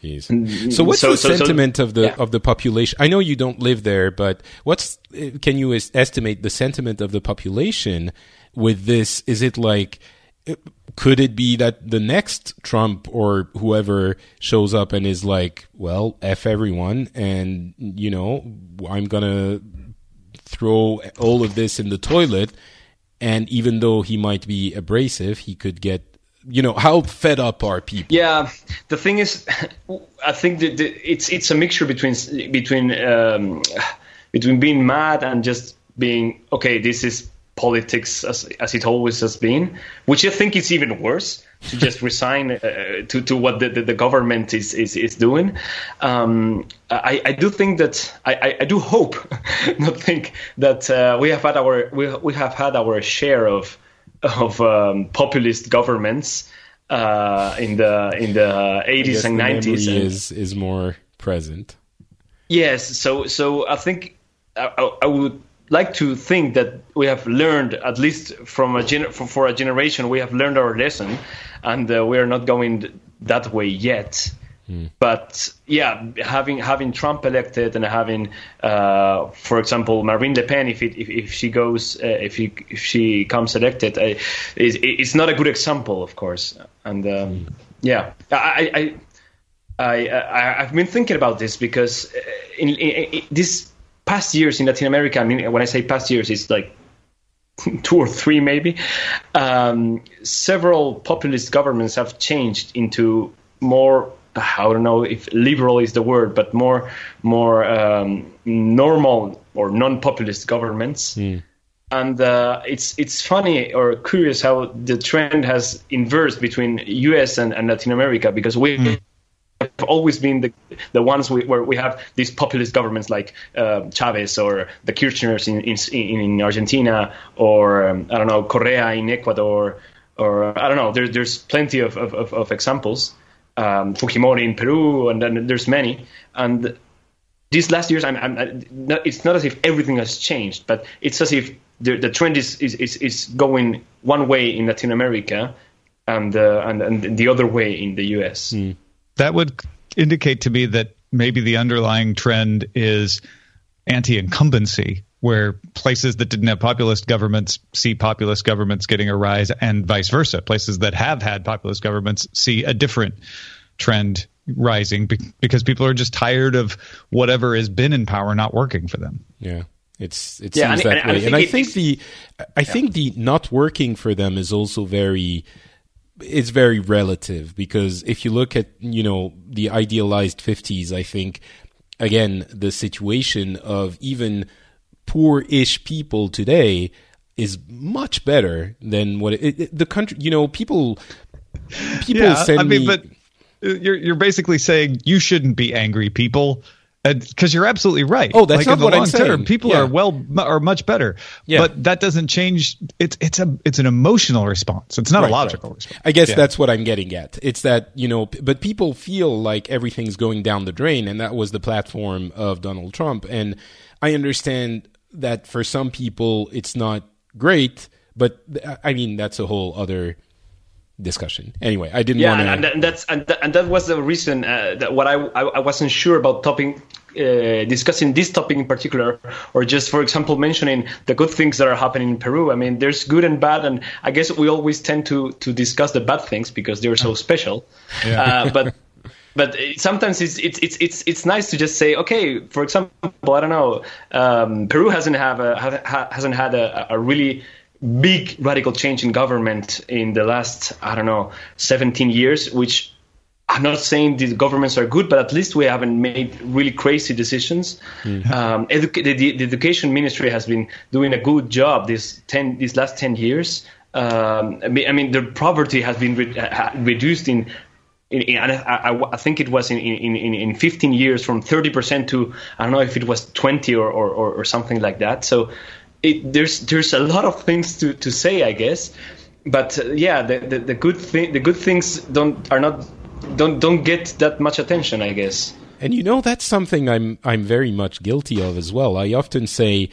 Jeez. So what's so, the so, sentiment so, of the yeah. of the population? I know you don't live there, but what's can you estimate the sentiment of the population with this? Is it like, could it be that the next Trump or whoever shows up and is like, well, F everyone, and, you know, I'm going to throw all of this in the toilet, and even though he might be abrasive, he could get, you know, how fed up are people? Yeah, the thing is, I think that it's it's a mixture between between um, between being mad and just being, okay, this is politics as as it always has been, which I think is even worse, to just resign uh, to to what the, the, the government is is, is doing. Um, I, I do think that I, I do hope, not think that uh, we have had our we we have had our share of of um, populist governments uh, in the in the eighties and nineties. And is is more present. Yes, so so I think I, I would like to think that we have learned, at least from a gener- for, for a generation, we have learned our lesson, and uh, we are not going that way yet. Mm. But yeah, having having Trump elected and having, uh, for example, Marine Le Pen, if it, if, if she goes, uh, if, he, if she comes elected, uh, is it's not a good example, of course. And um, mm. yeah, I I, I I I've been thinking about this because in, in, in this past years in Latin America, I mean, when I say past years, it's like two or three maybe, um, several populist governments have changed into more, I don't know if liberal is the word, but more more um, normal or non-populist governments. Mm. And uh, it's it's funny or curious how the trend has inversed between U S and, and Latin America, because we mm. have always been the the ones we, where we have these populist governments like uh, Chavez or the Kirchners in in, in Argentina, or um, I don't know, Correa in Ecuador, or I don't know. There's there's plenty of of, of examples. Um, Fujimori in Peru, and then there's many. And these last years, I'm, I'm, I'm not, it's not as if everything has changed, but it's as if the, the trend is, is, is, is going one way in Latin America and, uh, and and the other way in the U S. Mm. That would indicate to me that maybe the underlying trend is anti-incumbency, where places that didn't have populist governments see populist governments getting a rise, and vice versa. Places that have had populist governments see a different trend rising because people are just tired of whatever has been in power not working for them. Yeah, it's it yeah, seems and, that and, way. And I think, and I think the I yeah. think the not working for them is also very it's very relative, because if you look at, you know, the idealized fifties, I think again the situation of even poor-ish people today is much better than what it, it, the country. You know, people people yeah, send I mean, me. But you're you're basically saying you shouldn't be angry, people, because you're absolutely right. Oh, that's like not in the what long I'm saying. Term, people yeah. are well are much better. Yeah. But that doesn't change. It's it's a it's an emotional response. It's not right, a logical right. response. I guess yeah. that's what I'm getting at. It's that, you know, but people feel like everything's going down the drain, and that was the platform of Donald Trump. And I understand that for some people it's not great, but I mean that's a whole other discussion. Anyway, I didn't yeah, want to. And that's and, th- and that was the reason uh, that what I, I I wasn't sure about topic uh, discussing this topic in particular, or just for example mentioning the good things that are happening in Peru. I mean, there's good and bad, and I guess we always tend to to discuss the bad things because they're so special. Yeah. Uh, but. But sometimes it's it's it's it's it's nice to just say, okay, for example, I don't know, um, Peru hasn't have a ha, hasn't had a, a really big radical change in government in the last, I don't know, seventeen years. Which I'm not saying these governments are good, but at least we haven't made really crazy decisions. Mm-hmm. Um, edu- the, the education ministry has been doing a good job this ten these last ten years. Um, I mean, I mean, the poverty has been re- uh, reduced in. In, in, I, I, I think it was in, in, in, in fifteen years from thirty percent to, I don't know if it was twenty or, or, or something like that. So it, there's there's a lot of things to, to say, I guess. But uh, yeah, the, the, the good thing the good things don't are not don't don't get that much attention, I guess. And you know, that's something I'm I'm very much guilty of as well. I often say,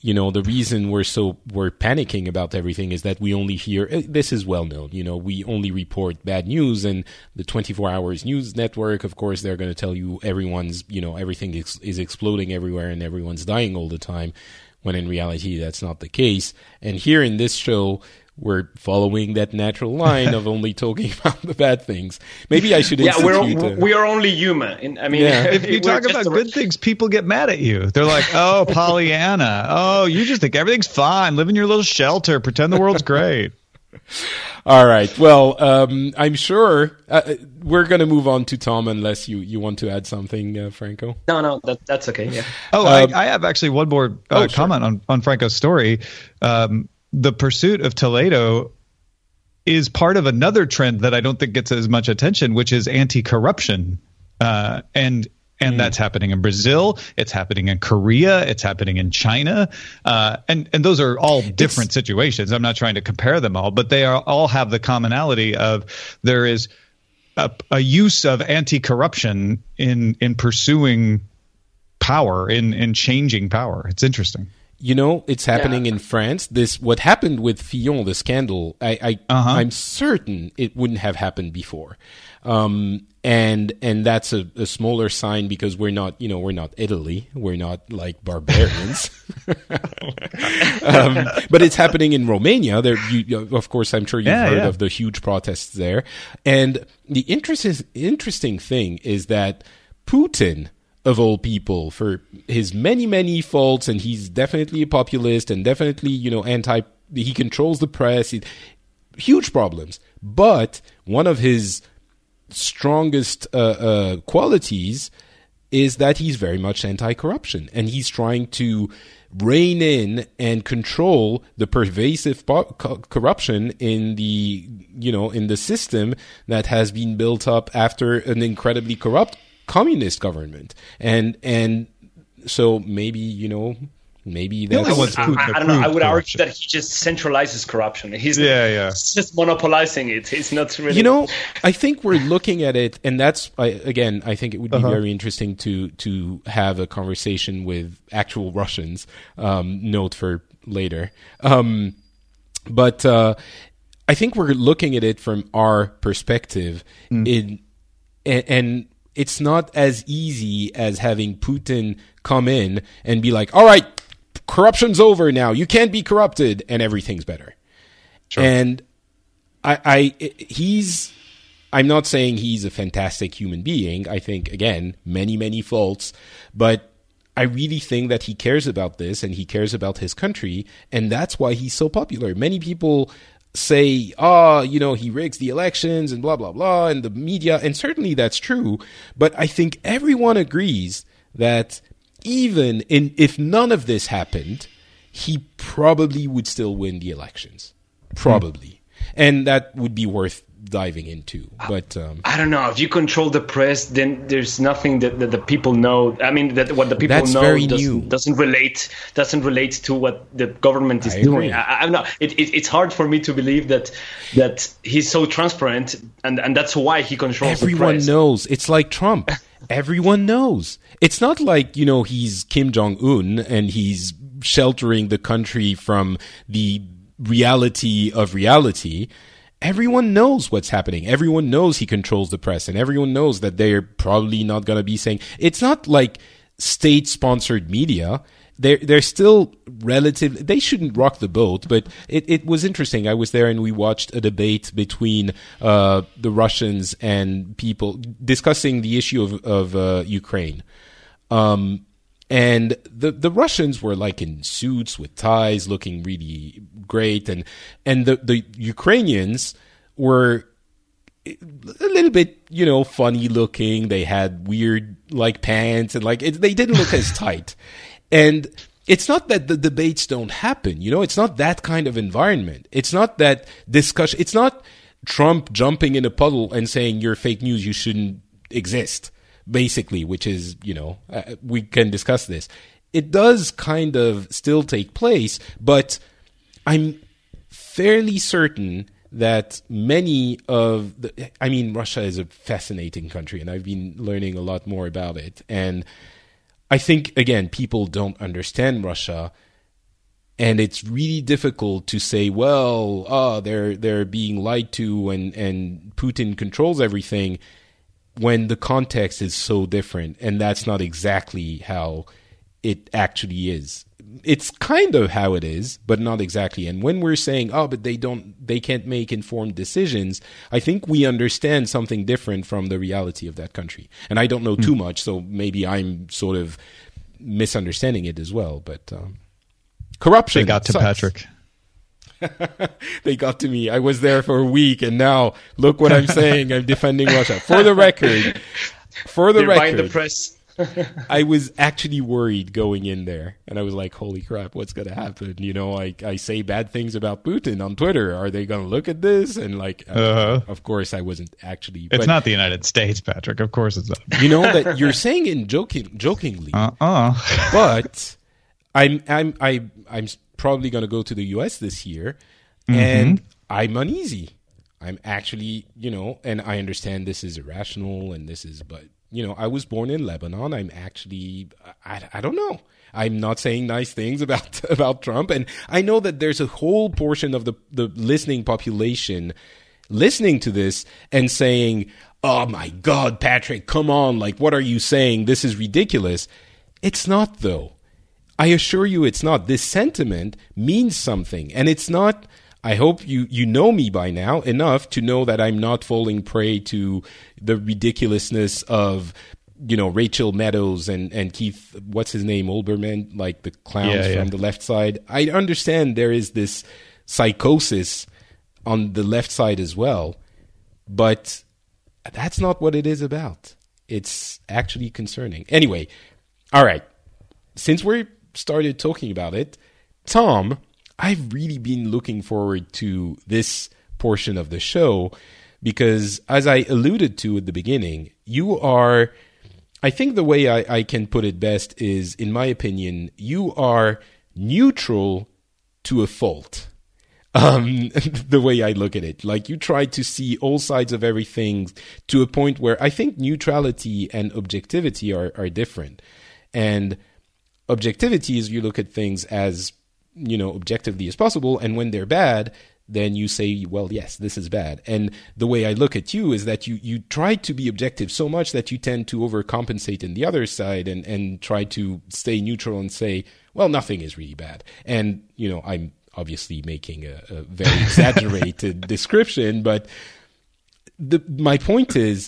you know, the reason we're so we're panicking about everything is that we only hear, this is well known, you know, we only report bad news, and the twenty-four hours news network, of course, they're going to tell you everyone's, you know, everything is, is exploding everywhere and everyone's dying all the time, when in reality that's not the case. And here in this show, we're following that natural line of only talking about the bad things. Maybe I should institute... Yeah, we're, a, we are only human. I mean, yeah. If you talk about a, good things, people get mad at you. They're like, oh, Pollyanna. Oh, you just think everything's fine. Live in your little shelter. Pretend the world's great. All right. Well, um, I'm sure uh, we're going to move on to Tom unless you, you want to add something, uh, Franco. No, no, that, that's okay. Yeah. Oh, um, I, I have actually one more uh, oh, comment sure. on, on Franco's story. Um, the pursuit of Toledo is part of another trend that I don't think gets as much attention, which is anti-corruption. Uh, and and mm. that's happening in Brazil. It's happening in Korea. It's happening in China. Uh, and, and those are all different it's, situations. I'm not trying to compare them all, but they are all have the commonality of there is a, a use of anti-corruption in in pursuing power, in, in changing power. It's interesting. You know, it's happening yeah. in France. This what happened with Fillon, the scandal. I, I uh-huh. I'm certain it wouldn't have happened before, um, and and that's a, a smaller sign because we're not, you know, we're not Italy. We're not like barbarians. um, but it's happening in Romania. There, you, of course, I'm sure you've yeah, heard yeah. of the huge protests there. And the interest, interesting thing is that Putin, of all people, for his many, many faults, and he's definitely a populist and definitely, you know, anti, he controls the press, he, huge problems. But one of his strongest uh, uh, qualities is that he's very much anti-corruption, and he's trying to rein in and control the pervasive po- co- corruption in the, you know, in the system that has been built up after an incredibly corrupt communist government. And and so maybe, you know, maybe that's... I, I, I don't know. I would argue that he just centralizes corruption. He's, yeah, yeah. he's just monopolizing it. He's not really... You know, I think we're looking at it, and that's, I, again, I think it would be uh-huh. very interesting to to have a conversation with actual Russians. Um, note for later. Um, but uh, I think we're looking at it from our perspective, mm. in and, and it's not as easy as having Putin come in and be like, all right, corruption's over now. You can't be corrupted and everything's better. Sure. And I, I, he's, I'm not saying he's a fantastic human being. I think, again, many, many faults, but I really think that he cares about this and he cares about his country. And that's why he's so popular. Many people say, oh, you know, he rigs the elections and blah, blah, blah, and the media. And certainly that's true. But I think everyone agrees that even in, if none of this happened, he probably would still win the elections. Probably. Mm. And that would be worth diving into. But um, I don't know. If you control the press, then there's nothing that, that the people know. I mean, that what the people That's know very doesn't, new. doesn't relate doesn't relate to what the government is I doing. I, I'm not. It, it, it's hard for me to believe that that he's so transparent, and, and that's why he controls Everyone the press. knows. It's like Trump. Everyone knows. It's not like, you know, he's Kim Jong-un and he's sheltering the country from the reality of reality. Everyone knows what's happening. Everyone knows he controls the press, and everyone knows that they're probably not going to be saying... It's not like state-sponsored media. They're, they're still relative... They shouldn't rock the boat, but it, it was interesting. I was there and we watched a debate between uh, the Russians and people discussing the issue of, of uh, Ukraine. Um, and the, the Russians were like in suits with ties, looking really great. And, and the, the Ukrainians were a little bit, you know, funny looking. They had weird like pants and like, it, they didn't look as tight. And it's not that the debates don't happen. You know, it's not that kind of environment. It's not that discussion. It's not Trump jumping in a puddle and saying you're fake news, you shouldn't exist, basically, which is, you know, uh, we can discuss this. It does kind of still take place, but I'm fairly certain that many of the, I mean, Russia is a fascinating country, and I've been learning a lot more about it. And I think, again, people don't understand Russia. And it's really difficult to say, well, oh, they're they're being lied to and, and Putin controls everything, when the context is so different. And that's not exactly how it actually is. It's kind of how it is, but not exactly. And when we're saying, oh, but they don't, they can't make informed decisions, I think we understand something different from the reality of that country. And I don't know too much, so maybe I'm sort of misunderstanding it as well. But um, corruption. They got to sucks. Patrick. They got to me. I was there for a week, and now look what I'm saying. I'm defending Russia. For the record, for the You're record, buying the press. I was actually worried going in there, and I was like, holy crap, what's going to happen? You know, I, I say bad things about Putin on Twitter. Are they going to look at this? And like, Uh-huh. of course, I wasn't actually. It's but, not the United States, Patrick. Of course it's not. You know, that you're saying it joking, jokingly, Uh-uh. but I'm, I'm, I, I'm probably going to go to the U S this year, Mm-hmm. and I'm uneasy. I'm actually, you know, and I understand this is irrational and this is, but, you know, I was born in Lebanon. I'm actually, I, I don't know. I'm not saying nice things about, about Trump. And I know that there's a whole portion of the, the listening population listening to this and saying, oh my God, Patrick, come on. Like, what are you saying? This is ridiculous. It's not, though. I assure you it's not. This sentiment means something. And it's not, I hope you, you know me by now enough to know that I'm not falling prey to the ridiculousness of, you know, Rachel Meadows and, and Keith, what's his name, Olbermann, like the clowns Yeah, yeah. from the left side. I understand there is this psychosis on the left side as well, but that's not what it is about. It's actually concerning. Anyway, all right. Since we started talking about it, Tom, I've really been looking forward to this portion of the show because, as I alluded to at the beginning, you are, I think the way I, I can put it best is, in my opinion, you are neutral to a fault. Um, the way I look at it, like you try to see all sides of everything to a point where I think neutrality and objectivity are, are different. And objectivity is you look at things as, you know, objectively as possible. And when they're bad, then you say, well, yes, this is bad. And the way I look at you is that you, you try to be objective so much that you tend to overcompensate in the other side and, and try to stay neutral and say, well, nothing is really bad. And, you know, I'm obviously making a, a very exaggerated description, but the, my point is,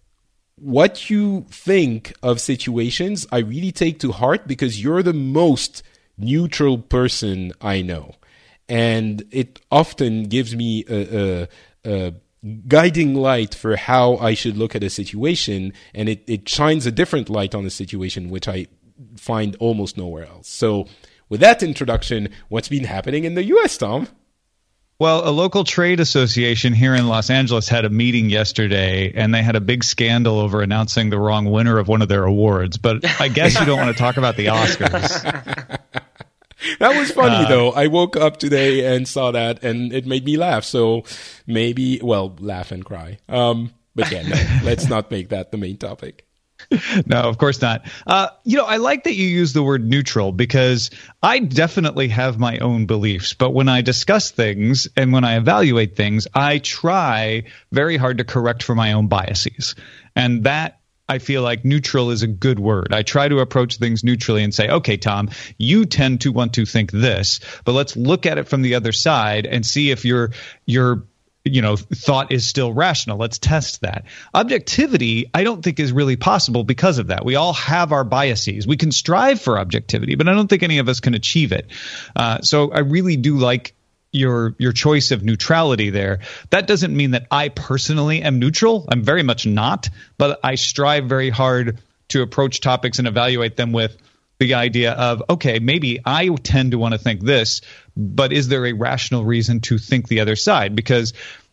what you think of situations, I really take to heart because you're the most neutral person I know. And it often gives me a, a, a guiding light for how I should look at a situation. And it, it shines a different light on a situation, which I find almost nowhere else. So with that introduction, what's been happening in the U S, Tom? Well, a local trade association here in Los Angeles had a meeting yesterday, and they had a big scandal over announcing the wrong winner of one of their awards. But I guess you don't want to talk about the Oscars. That was funny, Uh, though. I woke up today and saw that, and it made me laugh. So maybe, well, laugh and cry. Um, but yeah, no, let's not make that the main topic. No, of course not. Uh, you know, I like that you use the word neutral because I definitely have my own beliefs. But when I discuss things and when I evaluate things, I try very hard to correct for my own biases. And that, I feel like neutral is a good word. I try to approach things neutrally and say, okay, Tom, you tend to want to think this, but let's look at it from the other side and see if your your you know, thought is still rational. Let's test that. Objectivity, I don't think is really possible because of that. We all have our biases. We can strive for objectivity, but I don't think any of us can achieve it. Uh, so I really do like your your choice of neutrality there. That doesn't mean that I personally am neutral. I'm very much not, but I strive very hard to approach topics and evaluate them with the idea of, okay, maybe I tend to want to think this, but is there a rational reason to think the other side? Because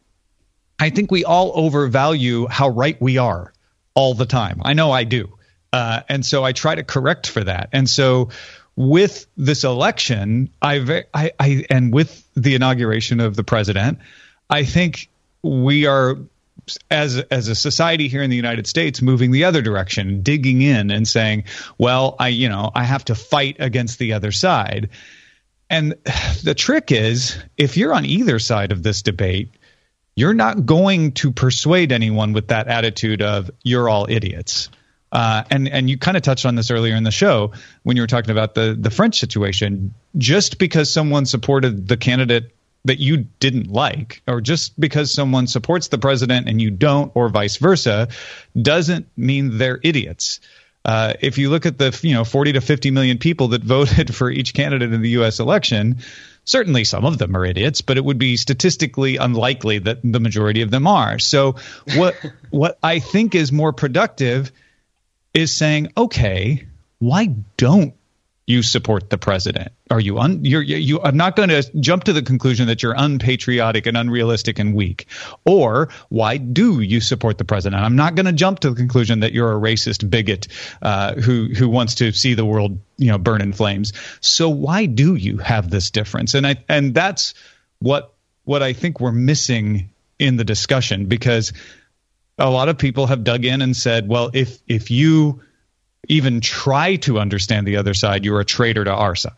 I think we all overvalue how right we are all the time. I know I do. Uh, and so I try to correct for that. And so with this election, I, I, I and with the inauguration of the president, I think we are, as as a society here in the United States, moving the other direction, digging in and saying, well, I, you know, I have to fight against the other side. and the trick is, if you're on either side of this debate, you're not going to persuade anyone with that attitude of you're all idiots. Uh, and and you kind of touched on this earlier in the show when you were talking about the the French situation. Just because someone supported the candidate that you didn't like, or just because someone supports the president and you don't, or vice versa, doesn't mean they're idiots. Uh, if you look at the you know forty to fifty million people that voted for each candidate in the U S election, certainly some of them are idiots, but it would be statistically unlikely that the majority of them are. So what what I think is more productive is saying, okay, why don't you support the president? Are you un, you're, you? I'm not going to jump to the conclusion that you're unpatriotic and unrealistic and weak. Or why do you support the president? I'm not going to jump to the conclusion that you're a racist bigot uh, who who wants to see the world, you know, burn in flames. So why do you have this difference? And I and that's what what I think we're missing in the discussion, because a lot of people have dug in and said, well, if if you even try to understand the other side, you're a traitor to our side.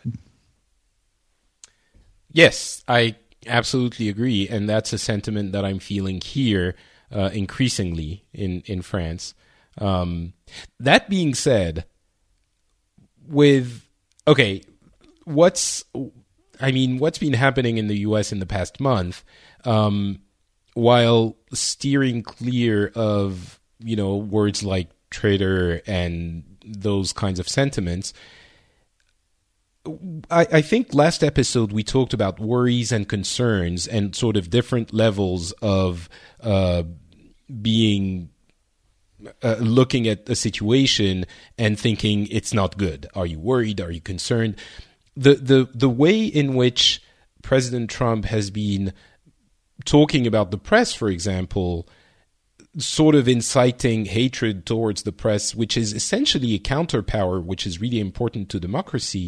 Yes, I absolutely agree. And that's a sentiment that I'm feeling here uh, increasingly in, in France. Um, that being said, with, okay, what's, I mean, what's been happening in the U S in the past month, um, while steering clear of, you know, words like traitor and those kinds of sentiments, I, I think last episode we talked about worries and concerns and sort of different levels of uh, being uh, looking at a situation and thinking it's not good. Are you worried? Are you concerned? The the the way in which President Trump has been talking about the press, for example, sort of inciting hatred towards the press, which is essentially a counterpower, which is really important to democracy.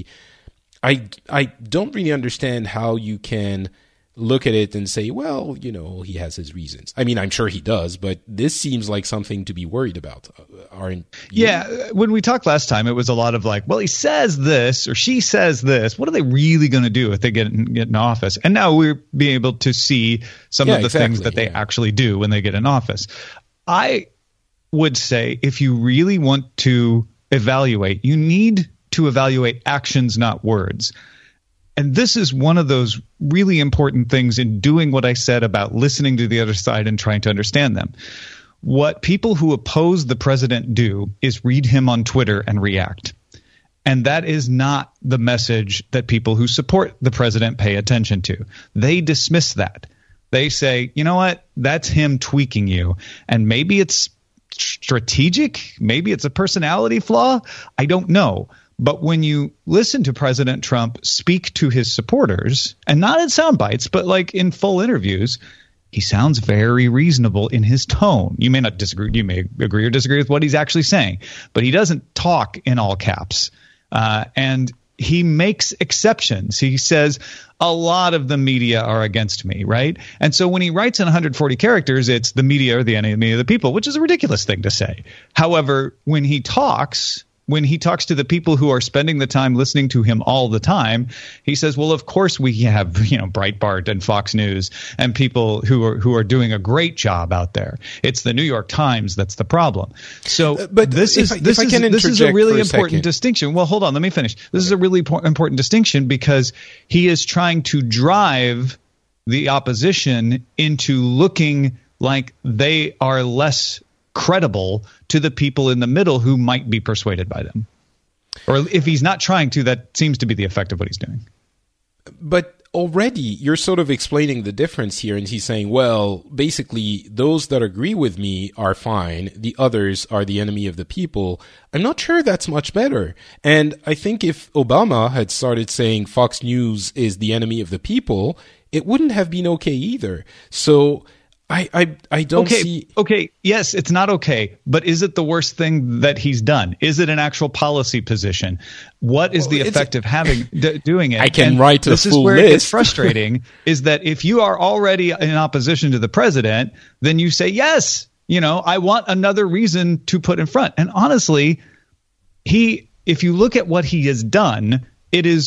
I, I don't really understand how you can look at it and say, well, you know, he has his reasons. I mean, I'm sure he does, but this seems like something to be worried about. Aren't you? Yeah, when we talked last time, it was a lot of like, well, he says this or she says this. What are they really going to do if they get in, get in office? And now we're being able to see some yeah, of the exactly, things that they yeah. actually do when they get in office. I would say if you really want to evaluate, you need to evaluate actions, not words. And this is one of those really important things in doing what I said about listening to the other side and trying to understand them. What people who oppose the president do is read him on Twitter and react. And that is not the message that people who support the president pay attention to. They dismiss that. They say, you know what, that's him tweaking you. And maybe it's strategic. Maybe it's a personality flaw. I don't know. But when you listen to President Trump speak to his supporters, and not in sound bites, but like in full interviews, he sounds very reasonable in his tone. You may not disagree. You may agree or disagree with what he's actually saying, but he doesn't talk in all caps. Uh, and he makes exceptions. He says, a lot of the media are against me, right? And so when he writes in one hundred forty characters, it's the media are the enemy of the people, which is a ridiculous thing to say. However, when he talks, when he talks to the people who are spending the time listening to him all the time, he says, well, of course we have, you know, Breitbart and Fox News and people who are who are doing a great job out there. It's the New York Times that's the problem. So uh, but this is I, this is this is a really important second. distinction. Well, hold on, let me finish. This okay. is a really po- important distinction because he is trying to drive the opposition into looking like they are less credible to the people in the middle who might be persuaded by them. Or if he's not trying to, that seems to be the effect of what he's doing. But already you're sort of explaining the difference here, and he's saying, well, basically those that agree with me are fine, the others are the enemy of the people. I'm not sure that's much better. And I think if Obama had started saying Fox News is the enemy of the people, it wouldn't have been okay either. So I, I I don't okay, see. Okay, yes, it's not okay, but is it the worst thing that he's done? Is it an actual policy position? What is well, the effect of having d- doing it? I can and write a this full is where list. It gets frustrating. Is that if you are already in opposition to the president, then you say yes. You know, I want another reason to put in front. And honestly, he, if you look at what he has done, it is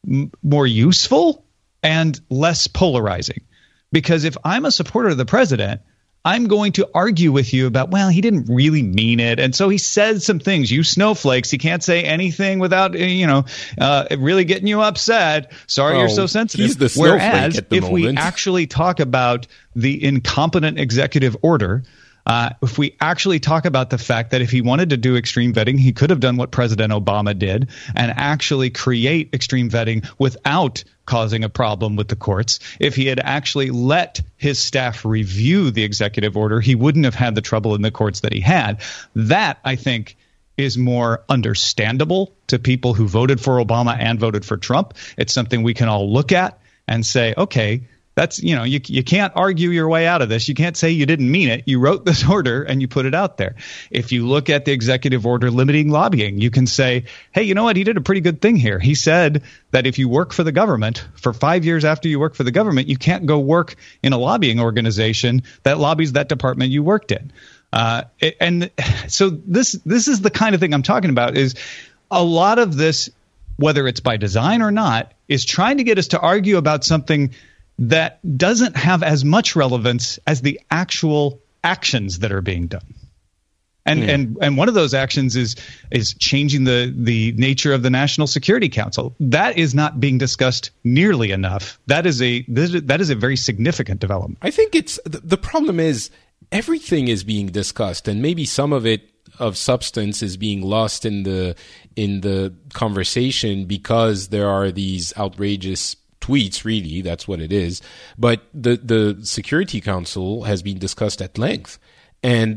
m- more useful and less polarizing. Because if I'm a supporter of the president, I'm going to argue with you about, well, he didn't really mean it. And so he said some things. You snowflakes, he can't say anything without, you know, uh, really getting you upset. Sorry, oh, you're so sensitive. He's the snowflake Whereas at the if moment. we actually talk about the incompetent executive order, Uh, if we actually talk about the fact that if he wanted to do extreme vetting, he could have done what President Obama did and actually create extreme vetting without causing a problem with the courts. If he had actually let his staff review the executive order, he wouldn't have had the trouble in the courts that he had. That, I think, is more understandable to people who voted for Obama and voted for Trump. It's something we can all look at and say, okay, that's, you know, you you can't argue your way out of this. You can't say you didn't mean it. You wrote this order and you put it out there. If you look at the executive order limiting lobbying, you can say, hey, you know what? He did a pretty good thing here. He said that if you work for the government for five years after you work for the government, you can't go work in a lobbying organization that lobbies that department you worked in. Uh, and so this this is the kind of thing I'm talking about, is a lot of this, whether it's by design or not, is trying to get us to argue about something that doesn't have as much relevance as the actual actions that are being done. And mm. and and one of those actions is is changing the the nature of the National Security Council. That is not being discussed nearly enough. That is a that is a very significant development. I think it's the problem is everything is being discussed, and maybe some of it of substance is being lost in the in the conversation because there are these outrageous tweets, really, that's what it is. But the, the Security Council has been discussed at length. And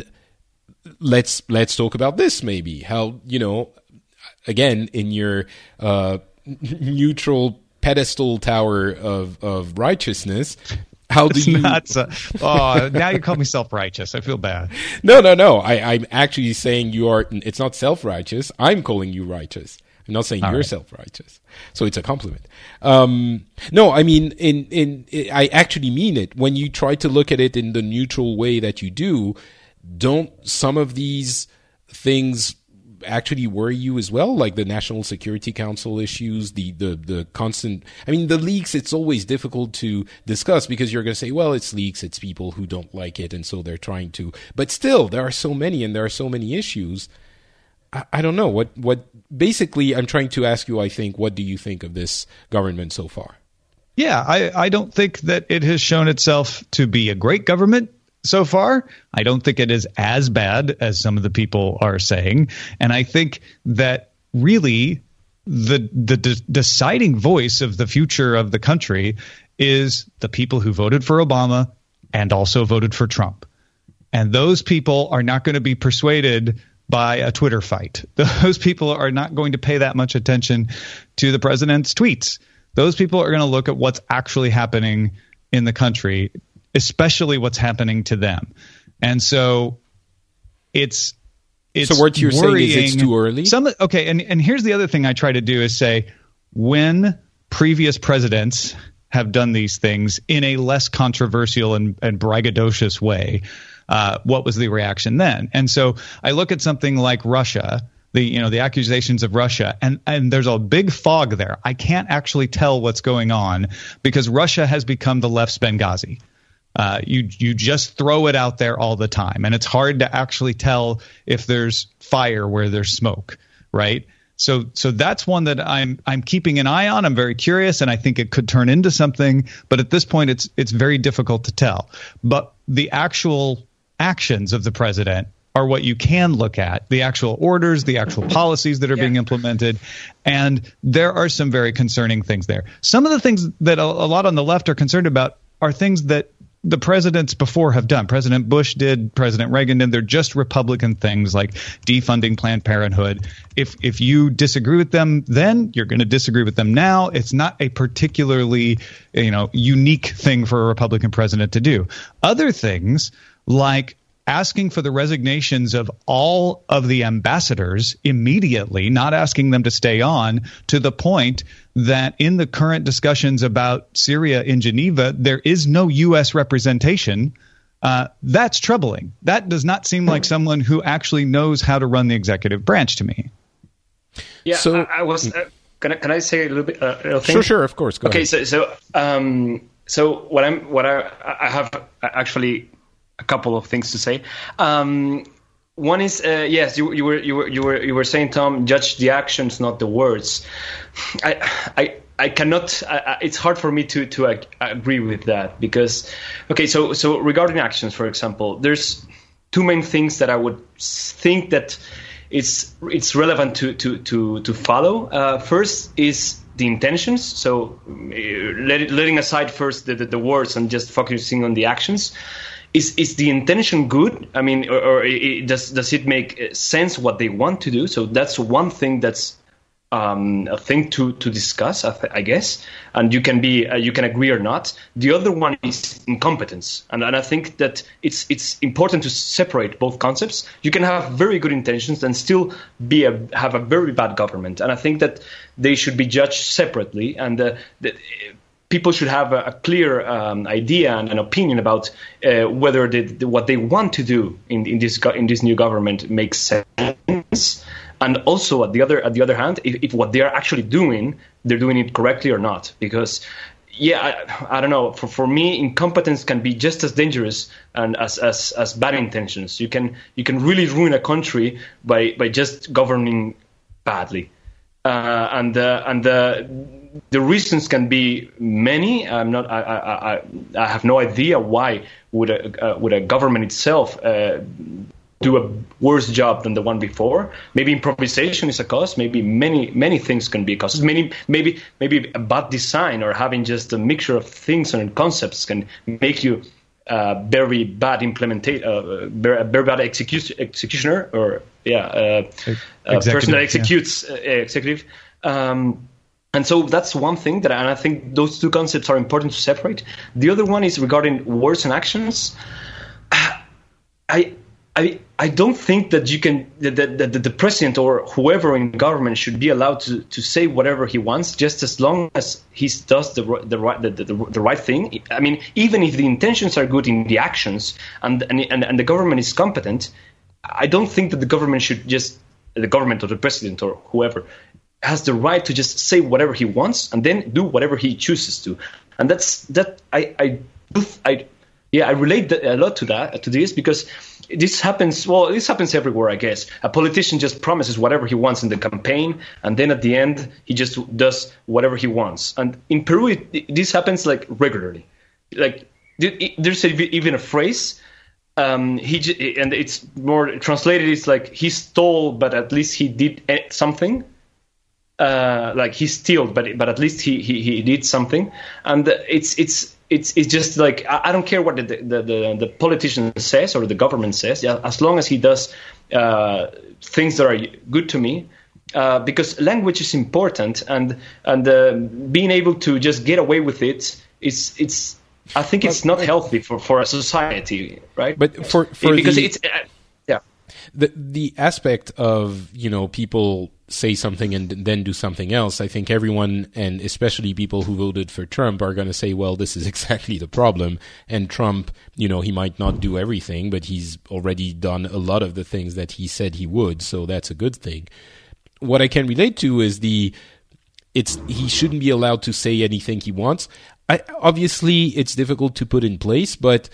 let's let's talk about this maybe. How, you know, again, in your uh, neutral pedestal tower of, of righteousness, how do it's you... Not so, oh, now you call me self-righteous. I feel bad. No, no, no. I, I'm actually saying you are... It's not self-righteous. I'm calling you righteous. I'm not saying All you're right. self-righteous, so it's a compliment. Um, no, I mean, in, in, in, I actually mean it. When you try to look at it in the neutral way that you do, don't some of these things actually worry you as well? Like the National Security Council issues, the, the, the constant, I mean, the leaks, it's always difficult to discuss because you're going to say, well, it's leaks, it's people who don't like it, and so they're trying to, but still, there are so many and there are so many issues. I don't know what, what basically I'm trying to ask you, I think, what do you think of this government so far? Yeah, I, I don't think that it has shown itself to be a great government so far. I don't think it is as bad as some of the people are saying. And I think that really the, the de- deciding voice of the future of the country is the people who voted for Obama and also voted for Trump. And those people are not going to be persuaded by a Twitter fight. Those people are not going to pay that much attention to the president's tweets. Those people are going to look at what's actually happening in the country, especially what's happening to them. And so it's it's So what you're worrying. saying is it's too early? Some okay, and, and here's the other thing I try to do is say, when previous presidents have done these things in a less controversial and, and braggadocious way, Uh, what was the reaction then? And so I look at something like Russia, the you know the accusations of Russia, and and there's a big fog there. I can't actually tell what's going on because Russia has become the left's Benghazi. Uh, you you just throw it out there all the time, and it's hard to actually tell if there's fire where there's smoke, right? So so that's one that I'm I'm keeping an eye on. I'm very curious, and I think it could turn into something. But at this point, it's it's very difficult to tell. But the actual actions of the president are what you can look at, the actual orders, the actual policies that are yeah. being implemented. And there are some very concerning things there. Some of the things that a, a lot on the left are concerned about are things that the presidents before have done. President Bush did, President Reagan did. They're just Republican things like defunding Planned Parenthood. If if you disagree with them then, you're going to disagree with them now. It's not a particularly, you know, unique thing for a Republican president to do. Other things like asking for the resignations of all of the ambassadors immediately, not asking them to stay on, to the point that in the current discussions about Syria in Geneva, there is no U S representation. Uh, that's troubling. That does not seem like someone who actually knows how to run the executive branch to me. Yeah, so, I, I was. Uh, can I, can I say a little bit? Uh, a little thing? Sure, sure, of course. Go okay, ahead. so so um, so what I'm what I I have actually a couple of things to say. Um, one is uh, yes, you you were you were you were you were saying, Tom, judge the actions, not the words. I I. I cannot. I, it's hard for me to to uh, agree with that because, okay. So so regarding actions, for example, there's two main things that I would think that it's it's relevant to to to to follow. Uh, first is the intentions. So uh, let, letting aside first the, the the words and just focusing on the actions. Is is the intention good? I mean, or, or it, does does it make sense what they want to do? So that's one thing that's. Um, a thing to, to discuss, I, th- I guess, and you can be uh, you can agree or not. The other one is incompetence, and, and I think that it's it's important to separate both concepts. You can have very good intentions and still be a, have a very bad government, and I think that they should be judged separately, and uh, that people should have a, a clear um, idea and an opinion about uh, whether the, the, what they want to do in, in this go- in this new government makes sense. And also, at the other at the other hand, if, if what they are actually doing, they're doing it correctly or not. Because, yeah, I, I don't know. For for me, incompetence can be just as dangerous and as, as, as bad intentions. You can you can really ruin a country by, by just governing badly. Uh, and uh, and uh, the reasons can be many. I'm not. I I, I, I have no idea why would a uh, would a government itself. Uh, do a worse job than the one before. Maybe improvisation is a cause. Maybe many many things can be causes. Many maybe maybe a bad design or having just a mixture of things and concepts can make you uh, very bad implementa- uh, very, very bad execu- executioner or yeah uh, a person that executes yeah. uh, executive. Um, and so that's one thing that, and I think those two concepts are important to separate. The other one is regarding words and actions. I. I, I don't think that you can that, that, that the president or whoever in government should be allowed to, to say whatever he wants, just as long as he does the the right the, the, the right thing. I mean, even if the intentions are good in the actions and and, and and the government is competent, I don't think that the government should just the government or the president or whoever has the right to just say whatever he wants and then do whatever he chooses to. And that's that I I I yeah I relate a lot to that to this because. This happens, well, this happens everywhere, I guess. A politician just promises whatever he wants in the campaign, and then at the end, he just does whatever he wants. And in Peru, it, it, this happens, like, regularly. Like, it, there's a, even a phrase, um, he and it's more translated, it's like, he stole, but at least he did something. Uh, like, he stole, but but at least he, he, he did something. And it's it's... It's it's just like I don't care what the the, the the politician says or the government says, yeah, as long as he does uh, things that are good to me, uh, because language is important and and uh, being able to just get away with it is it's I think it's not healthy for, for a society, right? But for for because the, it's uh, yeah the the aspect of you know people say something and then do something else, I think everyone, and especially people who voted for Trump, are going to say, well, this is exactly the problem. And Trump, you know, he might not do everything, but he's already done a lot of the things that he said he would. So that's a good thing. What I can relate to is the, it's, he shouldn't be allowed to say anything he wants. I, obviously, it's difficult to put in place, but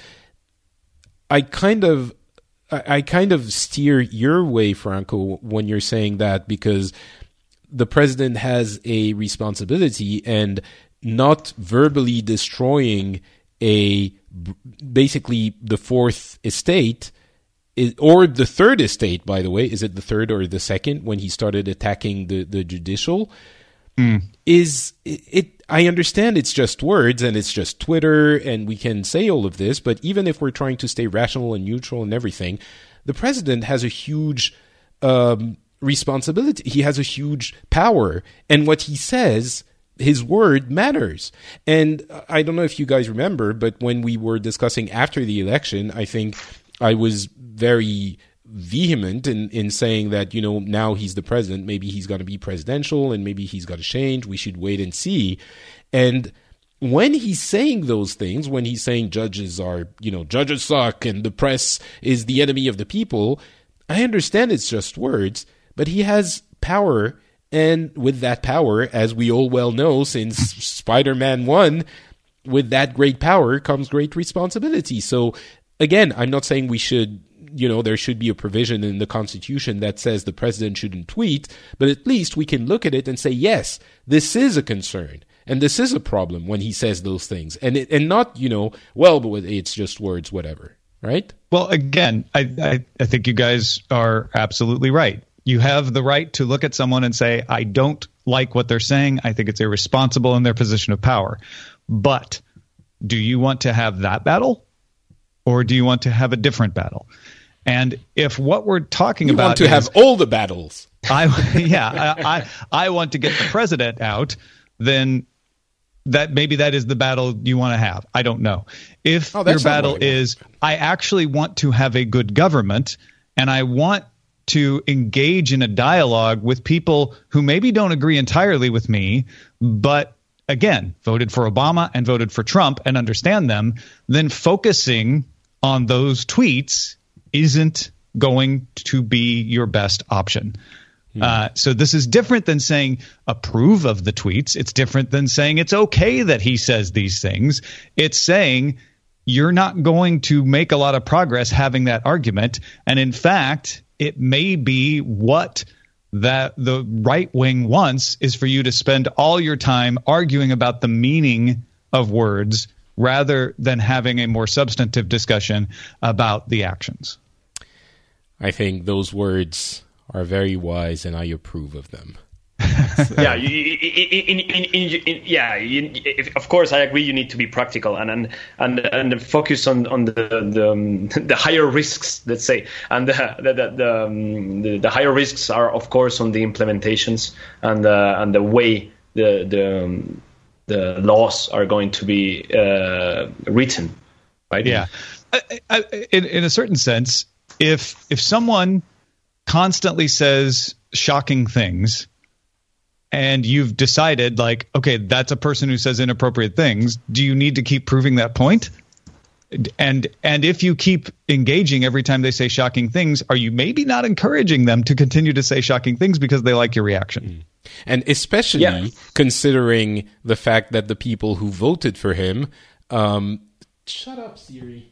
I kind of, I kind of steer your way, Franco, when you're saying that, because the president has a responsibility, and not verbally destroying a basically the fourth estate is, or the third estate, by the way, is it the third or the second when he started attacking the, the judicial? Mm. Is it? I understand it's just words and it's just Twitter and we can say all of this, but even if we're trying to stay rational and neutral and everything, the president has a huge um, responsibility. He has a huge power, and what he says, his word matters. And I don't know if you guys remember, but when we were discussing after the election, I think I was very vehement in, in saying that, you know, now he's the president, maybe he's going to be presidential and maybe he's got to change. We should wait and see. And when he's saying those things, when he's saying judges are, you know, judges suck and the press is the enemy of the people, I understand it's just words, but he has power And with that power, as we all well know since Spider-Man one, with that great power comes great responsibility. So again, I'm not saying we should, you know, there should be a provision in the Constitution that says the president shouldn't tweet, but at least we can look at it and say, yes, this is a concern. And this is a problem when he says those things. And it, and not, you know, well, but it's just words, whatever, right? Well, again, I, I, I think you guys are absolutely right. You have the right to look at someone and say, I don't like what they're saying. I think it's irresponsible in their position of power. But do you want to have that battle? Or do you want to have a different battle? And if what we're talking you about want to is, have all the battles. I, yeah, I, I, I want to get the president out, then that maybe that is the battle you want to have. I don't know. If oh, your battle is, I actually want to have a good government, and I want to engage in a dialogue with people who maybe don't agree entirely with me, but again, voted for Obama and voted for Trump and understand them, then focusing on those tweets isn't going to be your best option. Hmm. Uh, so this is different than saying approve of the tweets. It's different than saying it's okay that he says these things. It's saying you're not going to make a lot of progress having that argument. And in fact, it may be what that the right wing wants is for you to spend all your time arguing about the meaning of words rather than having a more substantive discussion about the actions. I think those words are very wise, and I approve of them. So. Yeah, you, in, in, in, in, yeah. You, if, of course, I agree. You need to be practical and and and, and focus on on the the, um, the higher risks. Let's say, and the the the, um, the the higher risks are, of course, on the implementations and uh, and the way the the um, the laws are going to be uh, written. Right? Yeah. I, I, in in a certain sense, if if someone constantly says shocking things, and you've decided, like, okay, that's a person who says inappropriate things, do you need to keep proving that point? And and if you keep engaging every time they say shocking things, are you maybe not encouraging them to continue to say shocking things because they like your reaction? And especially yeah. considering the fact that the people who voted for him... Um, shut up, Siri.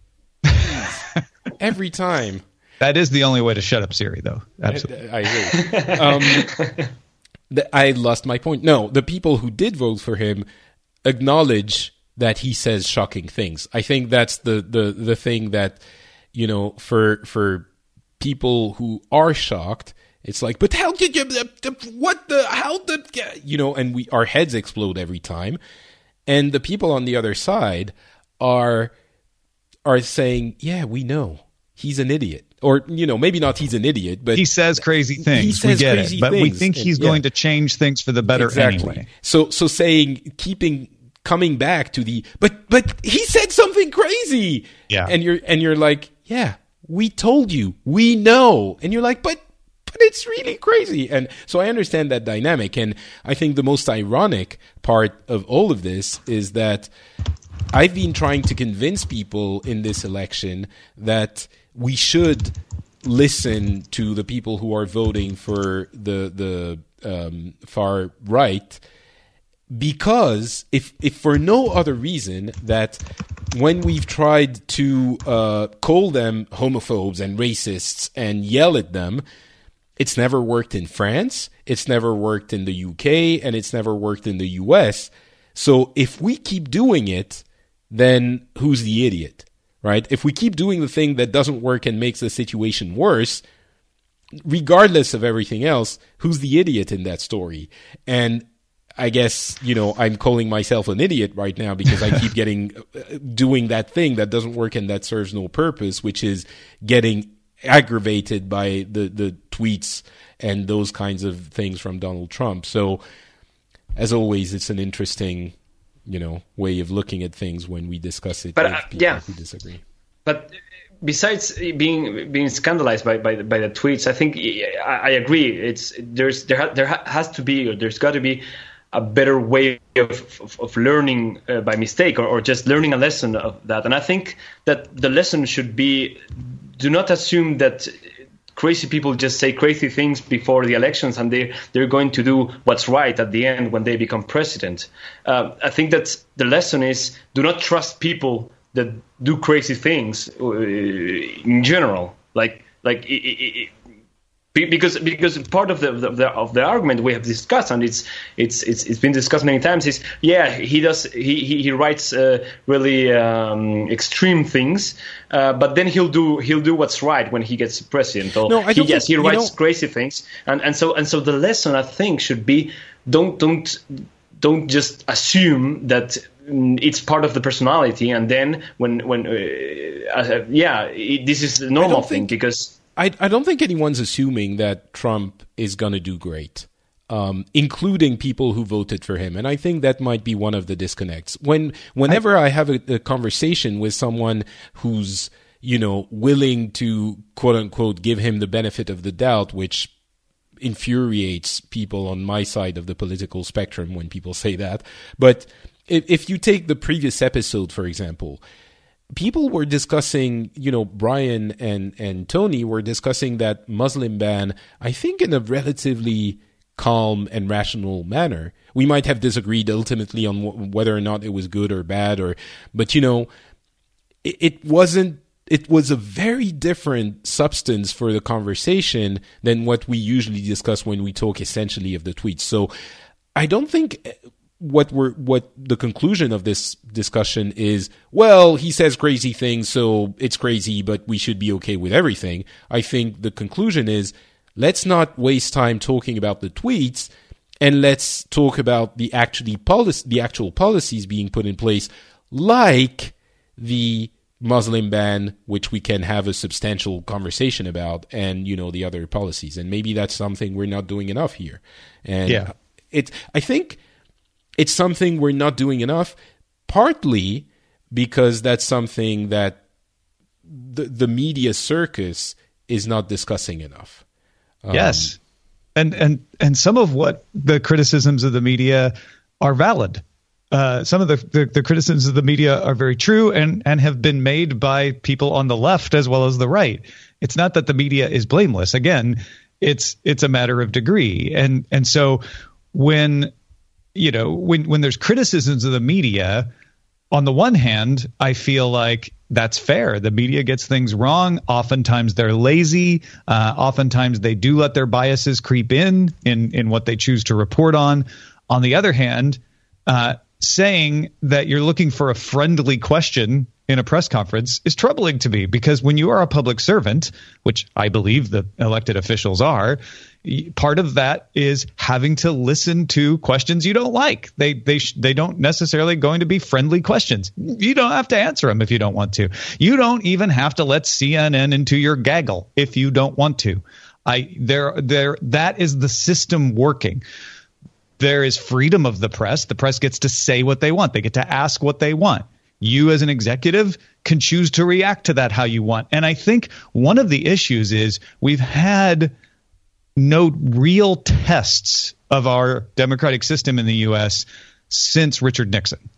Every time. That is the only way to shut up Siri, though. Absolutely. I, I agree. Um, the, I lost my point. No, the people who did vote for him acknowledge that he says shocking things. I think that's the, the, the thing that, you know, for for people who are shocked, it's like, but how did you, what the, how did, you know, and we, our heads explode every time. And the people on the other side are are saying, yeah, we know. He's an idiot. Or, you know, maybe not he's an idiot, but... He says crazy things. He says we get crazy it. But things. we think he's and, going yeah. to change things for the better exactly. anyway. So so saying, keeping, coming back to the, but but he said something crazy. Yeah. And you're and you're like, yeah, we told you. We know. And you're like, but but it's really crazy. And so I understand that dynamic. And I think the most ironic part of all of this is that I've been trying to convince people in this election that we should listen to the people who are voting for the the um, far right, because if if for no other reason that when we've tried to uh, call them homophobes and racists and yell at them, it's never worked in France, it's never worked in the U K, and it's never worked in the U S. So if we keep doing it, then who's the idiot? Right? If we keep doing the thing that doesn't work and makes the situation worse, regardless of everything else, who's the idiot in that story? And I guess, you know, I'm calling myself an idiot right now because I keep getting, doing that thing that doesn't work and that serves no purpose, which is getting aggravated by the, the tweets and those kinds of things from Donald Trump. So, as always, it's an interesting... you know, way of looking at things when we discuss it but, with uh, people yeah. who disagree. But besides being being scandalized by by the, by the tweets, I think I, I agree. It's there's there ha, there ha, has to be or there's got to be a better way of of, of learning uh, by mistake or, or just learning a lesson of that. And I think that the lesson should be: do not assume that crazy people just say crazy things before the elections, and they they're going to do what's right at the end when they become president. Uh, I think that the lesson is do not trust people that do crazy things uh, in general. Like like. It, it, it, Because because part of the, the of the argument we have discussed, and it's it's it's it's been discussed many times, is yeah he does he he, he writes uh, really um, extreme things, uh, but then he'll do he'll do what's right when he gets president. Or no, I he, don't yes, think, he writes know, crazy things, and and so and so the lesson I think should be don't don't don't just assume that it's part of the personality, and then when when uh, uh, yeah it, this is the normal thing think- because. I, I don't think anyone's assuming that Trump is going to do great, um, including people who voted for him. And I think that might be one of the disconnects. When whenever I, I have a, a conversation with someone who's, you know, willing to, quote unquote, give him the benefit of the doubt, which infuriates people on my side of the political spectrum when people say that. But if, if you take the previous episode, for example, people were discussing, you know, Brian and, and Tony were discussing that Muslim ban, I think in a relatively calm and rational manner. We might have disagreed ultimately on w- whether or not it was good or bad, or, but you know, it, it wasn't, it was a very different substance for the conversation than what we usually discuss when we talk essentially of the tweets. So I don't think what we're what the conclusion of this discussion is, well, he says crazy things, so it's crazy, but we should be okay with everything. I think the conclusion is, let's not waste time talking about the tweets, and let's talk about the actually policy, the actual policies being put in place, like the Muslim ban, which we can have a substantial conversation about, and you know the other policies. And maybe that's something we're not doing enough here. And yeah, it I think. It's something we're not doing enough, partly because that's something that the, the media circus is not discussing enough. Um, yes. And, and, and some of what the criticisms of the media are valid. Uh, some of the, the, the criticisms of the media are very true and, and have been made by people on the left as well as the right. It's not that the media is blameless. Again, it's, it's a matter of degree. And, and so when, you know, when, when there's criticisms of the media, on the one hand, I feel like that's fair. The media gets things wrong. Oftentimes they're lazy. Uh, oftentimes they do let their biases creep in, in in what they choose to report on. On the other hand, uh, saying that you're looking for a friendly question in a press conference is troubling to me, because when you are a public servant, which I believe the elected officials are, part of that is having to listen to questions you don't like. They they they don't necessarily going to be friendly questions. You don't have to answer them if you don't want to. You don't even have to let C N N into your gaggle if you don't want to. I there there that is the system working. There is freedom of the press. The press gets to say what they want. They get to ask what they want. You as an executive can choose to react to that how you want. And I think one of the issues is we've had no real tests of our democratic system in the U S since Richard Nixon.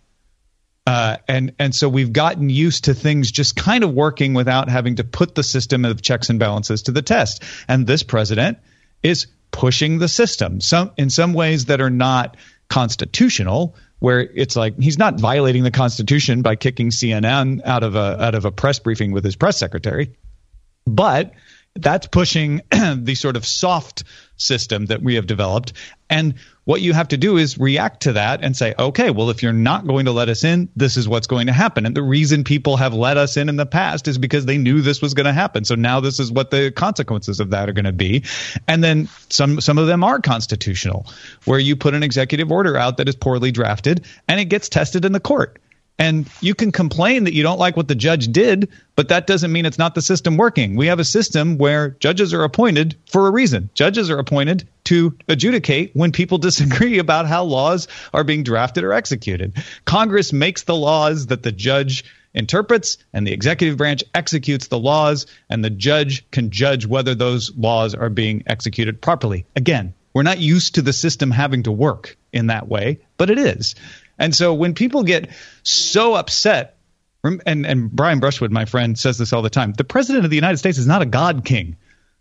Uh, and, and so we've gotten used to things just kind of working without having to put the system of checks and balances to the test. And this president is pushing the system some in some ways that are not constitutional, where it's like he's not violating the Constitution by kicking C N N out of a out of a press briefing with his press secretary, but that's pushing the sort of soft system that we have developed. And what you have to do is react to that and say, okay, well, if you're not going to let us in, this is what's going to happen. And the reason people have let us in in the past is because they knew this was going to happen. So now this is what the consequences of that are going to be. And then some some of them are constitutional, where you put an executive order out that is poorly drafted and it gets tested in the court. And you can complain that you don't like what the judge did, but that doesn't mean it's not the system working. We have a system where judges are appointed for a reason. Judges are appointed to adjudicate when people disagree about how laws are being drafted or executed. Congress makes the laws that the judge interprets, and the executive branch executes the laws, and the judge can judge whether those laws are being executed properly. Again, we're not used to the system having to work in that way, but it is. And so when people get so upset, and, and Brian Brushwood, my friend, says this all the time, the president of the United States is not a God king.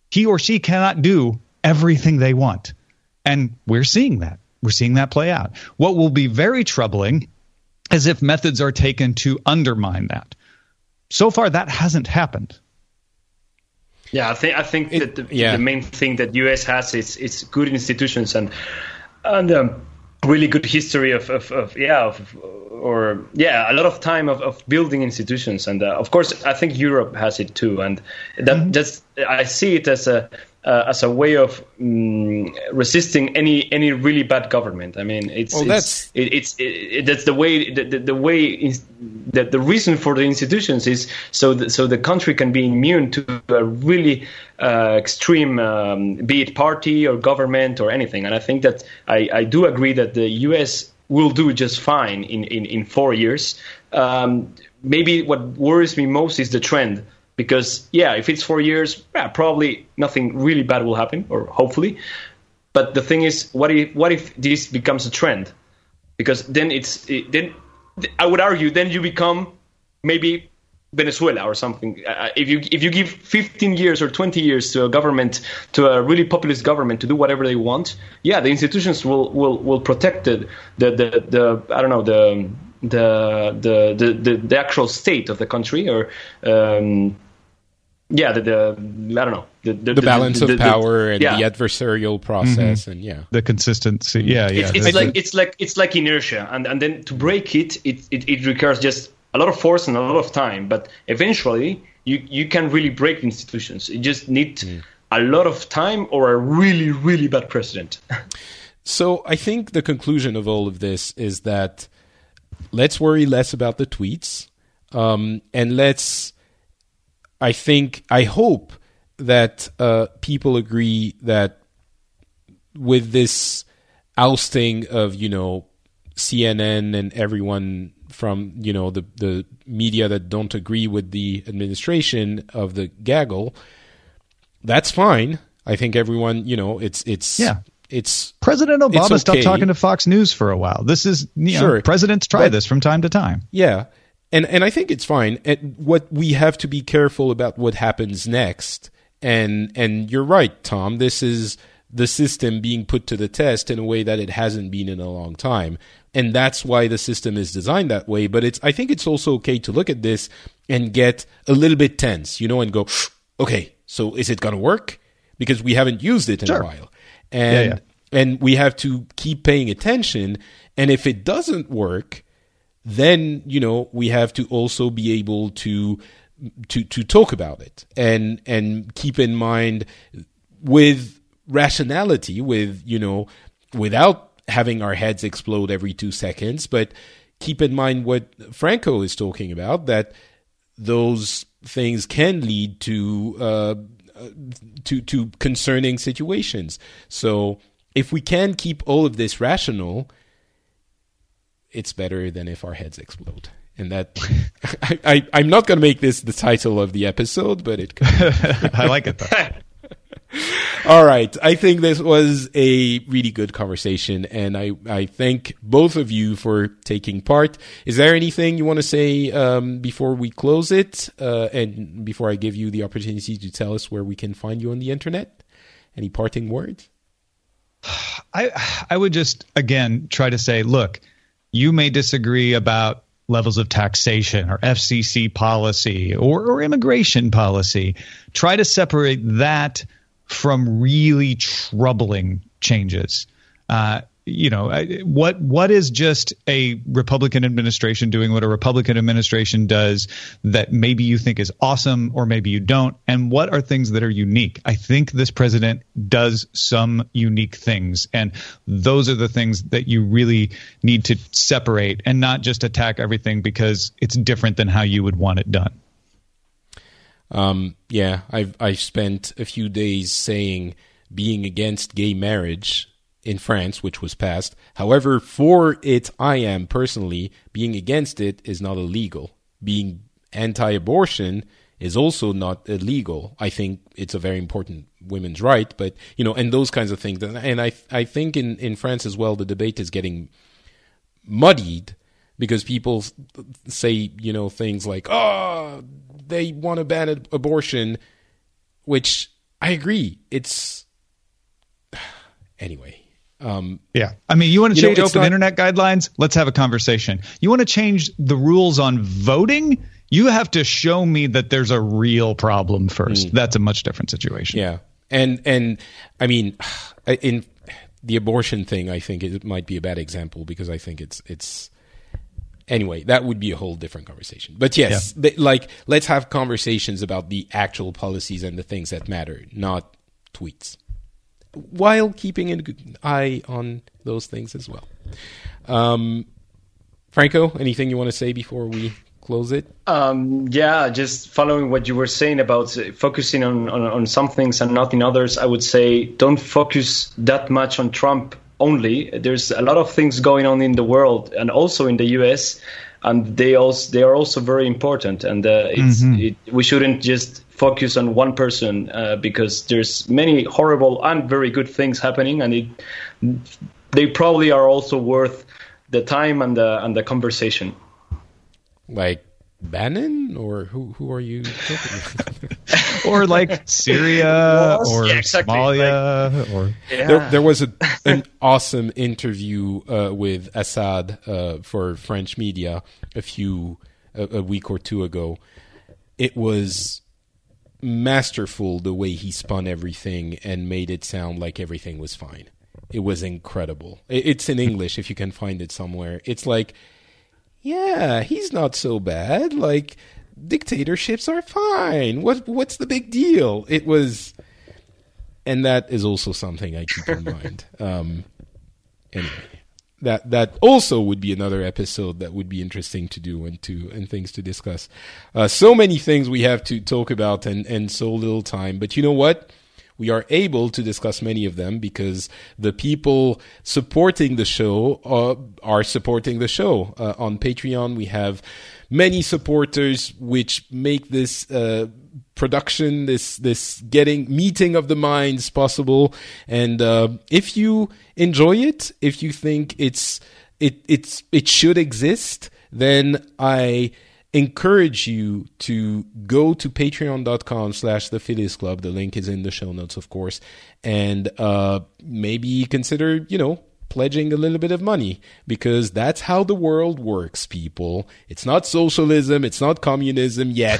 he or she cannot do everything they want. And we're seeing that. We're seeing that play out. What will be very troubling is if methods are taken to undermine that. So far, that hasn't happened. Yeah, I think I think it, that the, yeah. the main thing that U S has is it's good institutions and and um, really good history of, of, of yeah of, or yeah a lot of time of, of building institutions, and uh, of course I think Europe has it too, and that mm-hmm. just I see it as a uh, as a way of um, resisting any any really bad government. I mean, it's well, it's that's it, it's it, it, that's the way the, the, the way is, that the reason for the institutions is so that, so the country can be immune to a really uh, extreme, um, be it party or government or anything. And I think that I, I do agree that the U S will do just fine in in, in four years. Um, maybe what worries me most is the trend. Because, yeah, if it's four years, yeah, probably nothing really bad will happen, or hopefully. But the thing is, what if what if this becomes a trend? Because then it's it, then I would argue then you become maybe Venezuela or something. Uh, if you if you give fifteen years or twenty years to a government, to a really populist government to do whatever they want, yeah, the institutions will will, will protect the, the the the I don't know the the the the the, the actual state of the country, or. Um, Yeah, the, the I don't know the the, the balance the, the, of the, power and yeah. the adversarial process, mm-hmm. and yeah, the consistency. Yeah, yeah. It's, it's the, like it's like it's like inertia, and, and then to break it, it, it, it requires just a lot of force and a lot of time. But eventually, you, you can really break institutions. You just need mm. a lot of time or a really really bad president. So I think the conclusion of all of this is that let's worry less about the tweets, um, and let's. I think, I hope that uh, people agree that with this ousting of, you know, C N N and everyone from, you know, the, the media that don't agree with the administration of the gaggle, that's fine. I think everyone, you know, it's, it's, yeah. it's President Obama it's okay. stopped talking to Fox News for a while. This is, you know, sure. presidents try but, this from time to time. Yeah. And and I think it's fine. And what we have to be careful about what happens next. And and you're right, Tom. This is the system being put to the test in a way that it hasn't been in a long time. And that's why the system is designed that way. But it's I think it's also okay to look at this and get a little bit tense, you know, and go, okay, so is it going to work? Because we haven't used it in sure. a while. And yeah, yeah. and we have to keep paying attention. And if it doesn't work, then, you know, we have to also be able to to to talk about it and and keep in mind with rationality, with, you know, without having our heads explode every two seconds, but keep in mind what Franco is talking about, that those things can lead to uh, to to concerning situations. So if we can keep all of this rational, it's better than if our heads explode. And that I, I, I'm not going to make this the title of the episode, but it could. I like it, though. All right. I think this was a really good conversation, and I, I thank both of you for taking part. Is there anything you want to say um, before we close it, uh, and before I give you the opportunity to tell us where we can find you on the internet? Any parting words? I I would just, again, try to say, look, you may disagree about levels of taxation or F C C policy or, or immigration policy. Try to separate that from really troubling changes. Uh, you know, what what is just a Republican administration doing what a Republican administration does that maybe you think is awesome or maybe you don't? And what are things that are unique? I think this president does some unique things, and those are the things that you really need to separate and not just attack everything because it's different than how you would want it done. Um, yeah, I've I've spent a few days saying being against gay marriage in France, which was passed. However, for it, I am personally being against it is not illegal. Being anti-abortion is also not illegal. I think it's a very important women's right, but you know, and those kinds of things. And I I think in in France as well, the debate is getting muddied because people say, you know, things like, oh, they want to ban abortion, which I agree. It's anyway. Um, yeah. I mean, you want to you change know, open not, internet guidelines? Let's have a conversation. You want to change the rules on voting? You have to show me that there's a real problem first. Mm. That's a much different situation. Yeah. And, and I mean, in the abortion thing, I think it might be a bad example because I think it's, it's, anyway, that would be a whole different conversation. But yes, yeah. th- like, let's have conversations about the actual policies and the things that matter, not tweets, while keeping an eye on those things as well. Um, Franco, anything you want to say before we close it? Um, yeah, just following what you were saying about uh, focusing on, on, on some things and not in others, I would say don't focus that much on Trump only. There's a lot of things going on in the world and also in the U S, and they also they are also very important. And uh, it's mm-hmm. it, we shouldn't just focus on one person uh, because there's many horrible and very good things happening, and it, they probably are also worth the time and the and the conversation. Like Bannon, or who who are you talking about? Or like Syria or yeah, exactly. Somalia, like, or yeah. there, there was a, an awesome interview uh, with Assad uh, for French media a few a, a week or two ago. It was masterful the way he spun everything and made it sound like everything was fine. It was incredible. It's in English if you can find it somewhere. It's like, yeah, he's not so bad. Like, dictatorships are fine. What what's the big deal? It was, and that is also something I keep in mind. Um, anyway, that that also would be another episode that would be interesting to do and to and things to discuss. Uh, so many things we have to talk about and and so little time. But you know what? We are able to discuss many of them because the people supporting the show uh, are supporting the show. Uh, on Patreon, we have many supporters which make this uh, production, this this getting meeting of the minds possible. And uh, if you enjoy it, if you think it's it it's it should exist, then I encourage you to go to patreon.com slash the Phileas Club. The link is in the show notes, of course. And uh, maybe consider, you know, pledging a little bit of money, because that's how the world works, people. It's not socialism. It's not communism yet.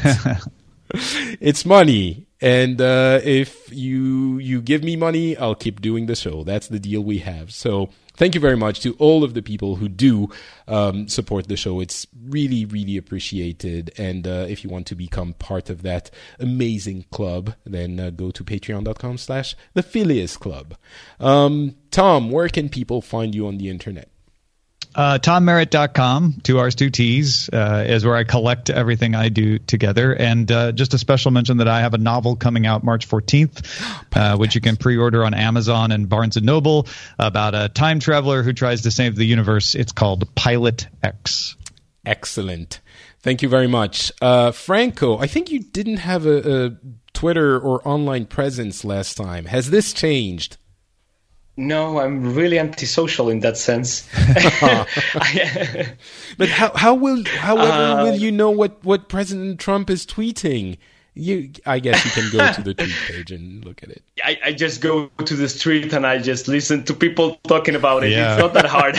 It's money. And uh, if you you give me money, I'll keep doing the show. That's the deal we have. So thank you very much to all of the people who do um, support the show. It's really, really appreciated. And uh, if you want to become part of that amazing club, then uh, go to patreon.com slash the Phileas Club. Um, Tom, where can people find you on the internet? Uh, tom merritt dot com, two R's, two T's, uh, is where I collect everything I do together. And uh, just a special mention that I have a novel coming out March fourteenth, uh, which you can pre-order on Amazon and Barnes and Noble, about a time traveler who tries to save the universe. It's called Pilot X. Excellent. Thank you very much. Uh, Franco, I think you didn't have a, a Twitter or online presence last time. Has this changed? No, I'm really antisocial in that sense. But how how will however uh, will you know what, what President Trump is tweeting? You, I guess you can go to the tweet page and look at it. I, I just go to the street and I just listen to people talking about it. Yeah. It's not that hard.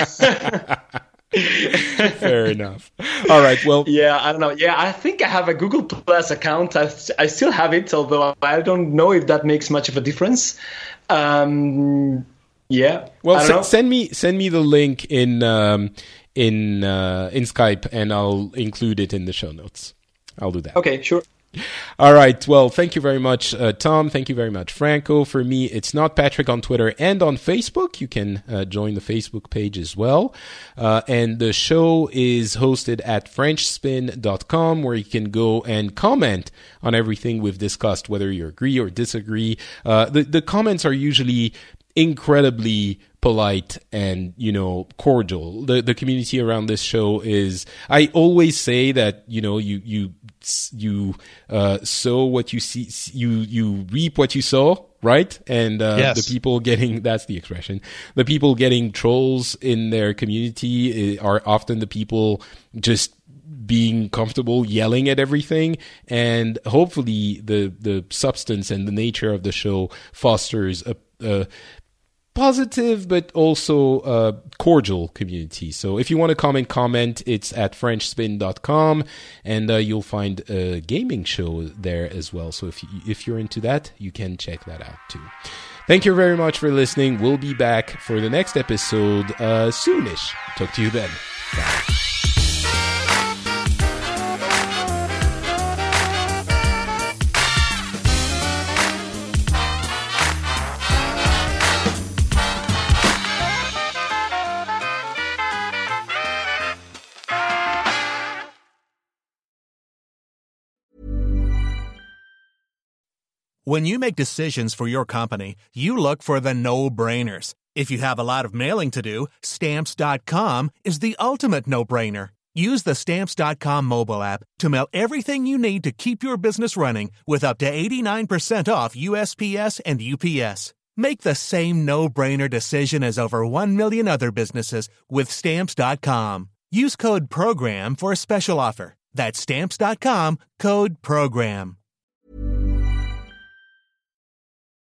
Fair enough. All right. Well, yeah, I don't know. Yeah, I think I have a Google Plus account. I, I still have it, although I don't know if that makes much of a difference. Um, yeah. Well, I don't s- know. send me send me the link in um, in uh, in Skype, and I'll include it in the show notes. I'll do that. Okay, sure. All right. Well, thank you very much, uh, Tom. Thank you very much, Franco. For me, it's Not Patrick on Twitter and on Facebook. You can uh, join the Facebook page as well. Uh, and the show is hosted at french spin dot com, where you can go and comment on everything we've discussed, whether you agree or disagree. Uh, the, the comments are usually incredibly polite and, you know, cordial. The the community around this show is, I always say that, you know, you you you uh, sow what you see, you you reap what you sow, right? And uh, yes. the people getting, that's the expression, the people getting trolls in their community are often the people just being comfortable yelling at everything, and hopefully the the substance and the nature of the show fosters a, a positive but also uh, cordial community. So if you want to comment, comment. It's at french spin dot com, and uh, you'll find a gaming show there as well. So if you, if you're into that, you can check that out too. Thank you very much for listening. We'll be back for the next episode uh, soonish. Talk to you then. Bye. When you make decisions for your company, you look for the no-brainers. If you have a lot of mailing to do, Stamps dot com is the ultimate no-brainer. Use the Stamps dot com mobile app to mail everything you need to keep your business running with up to eighty-nine percent off U S P S and U P S. Make the same no-brainer decision as over one million other businesses with Stamps dot com. Use code PROGRAM for a special offer. That's Stamps dot com, code PROGRAM.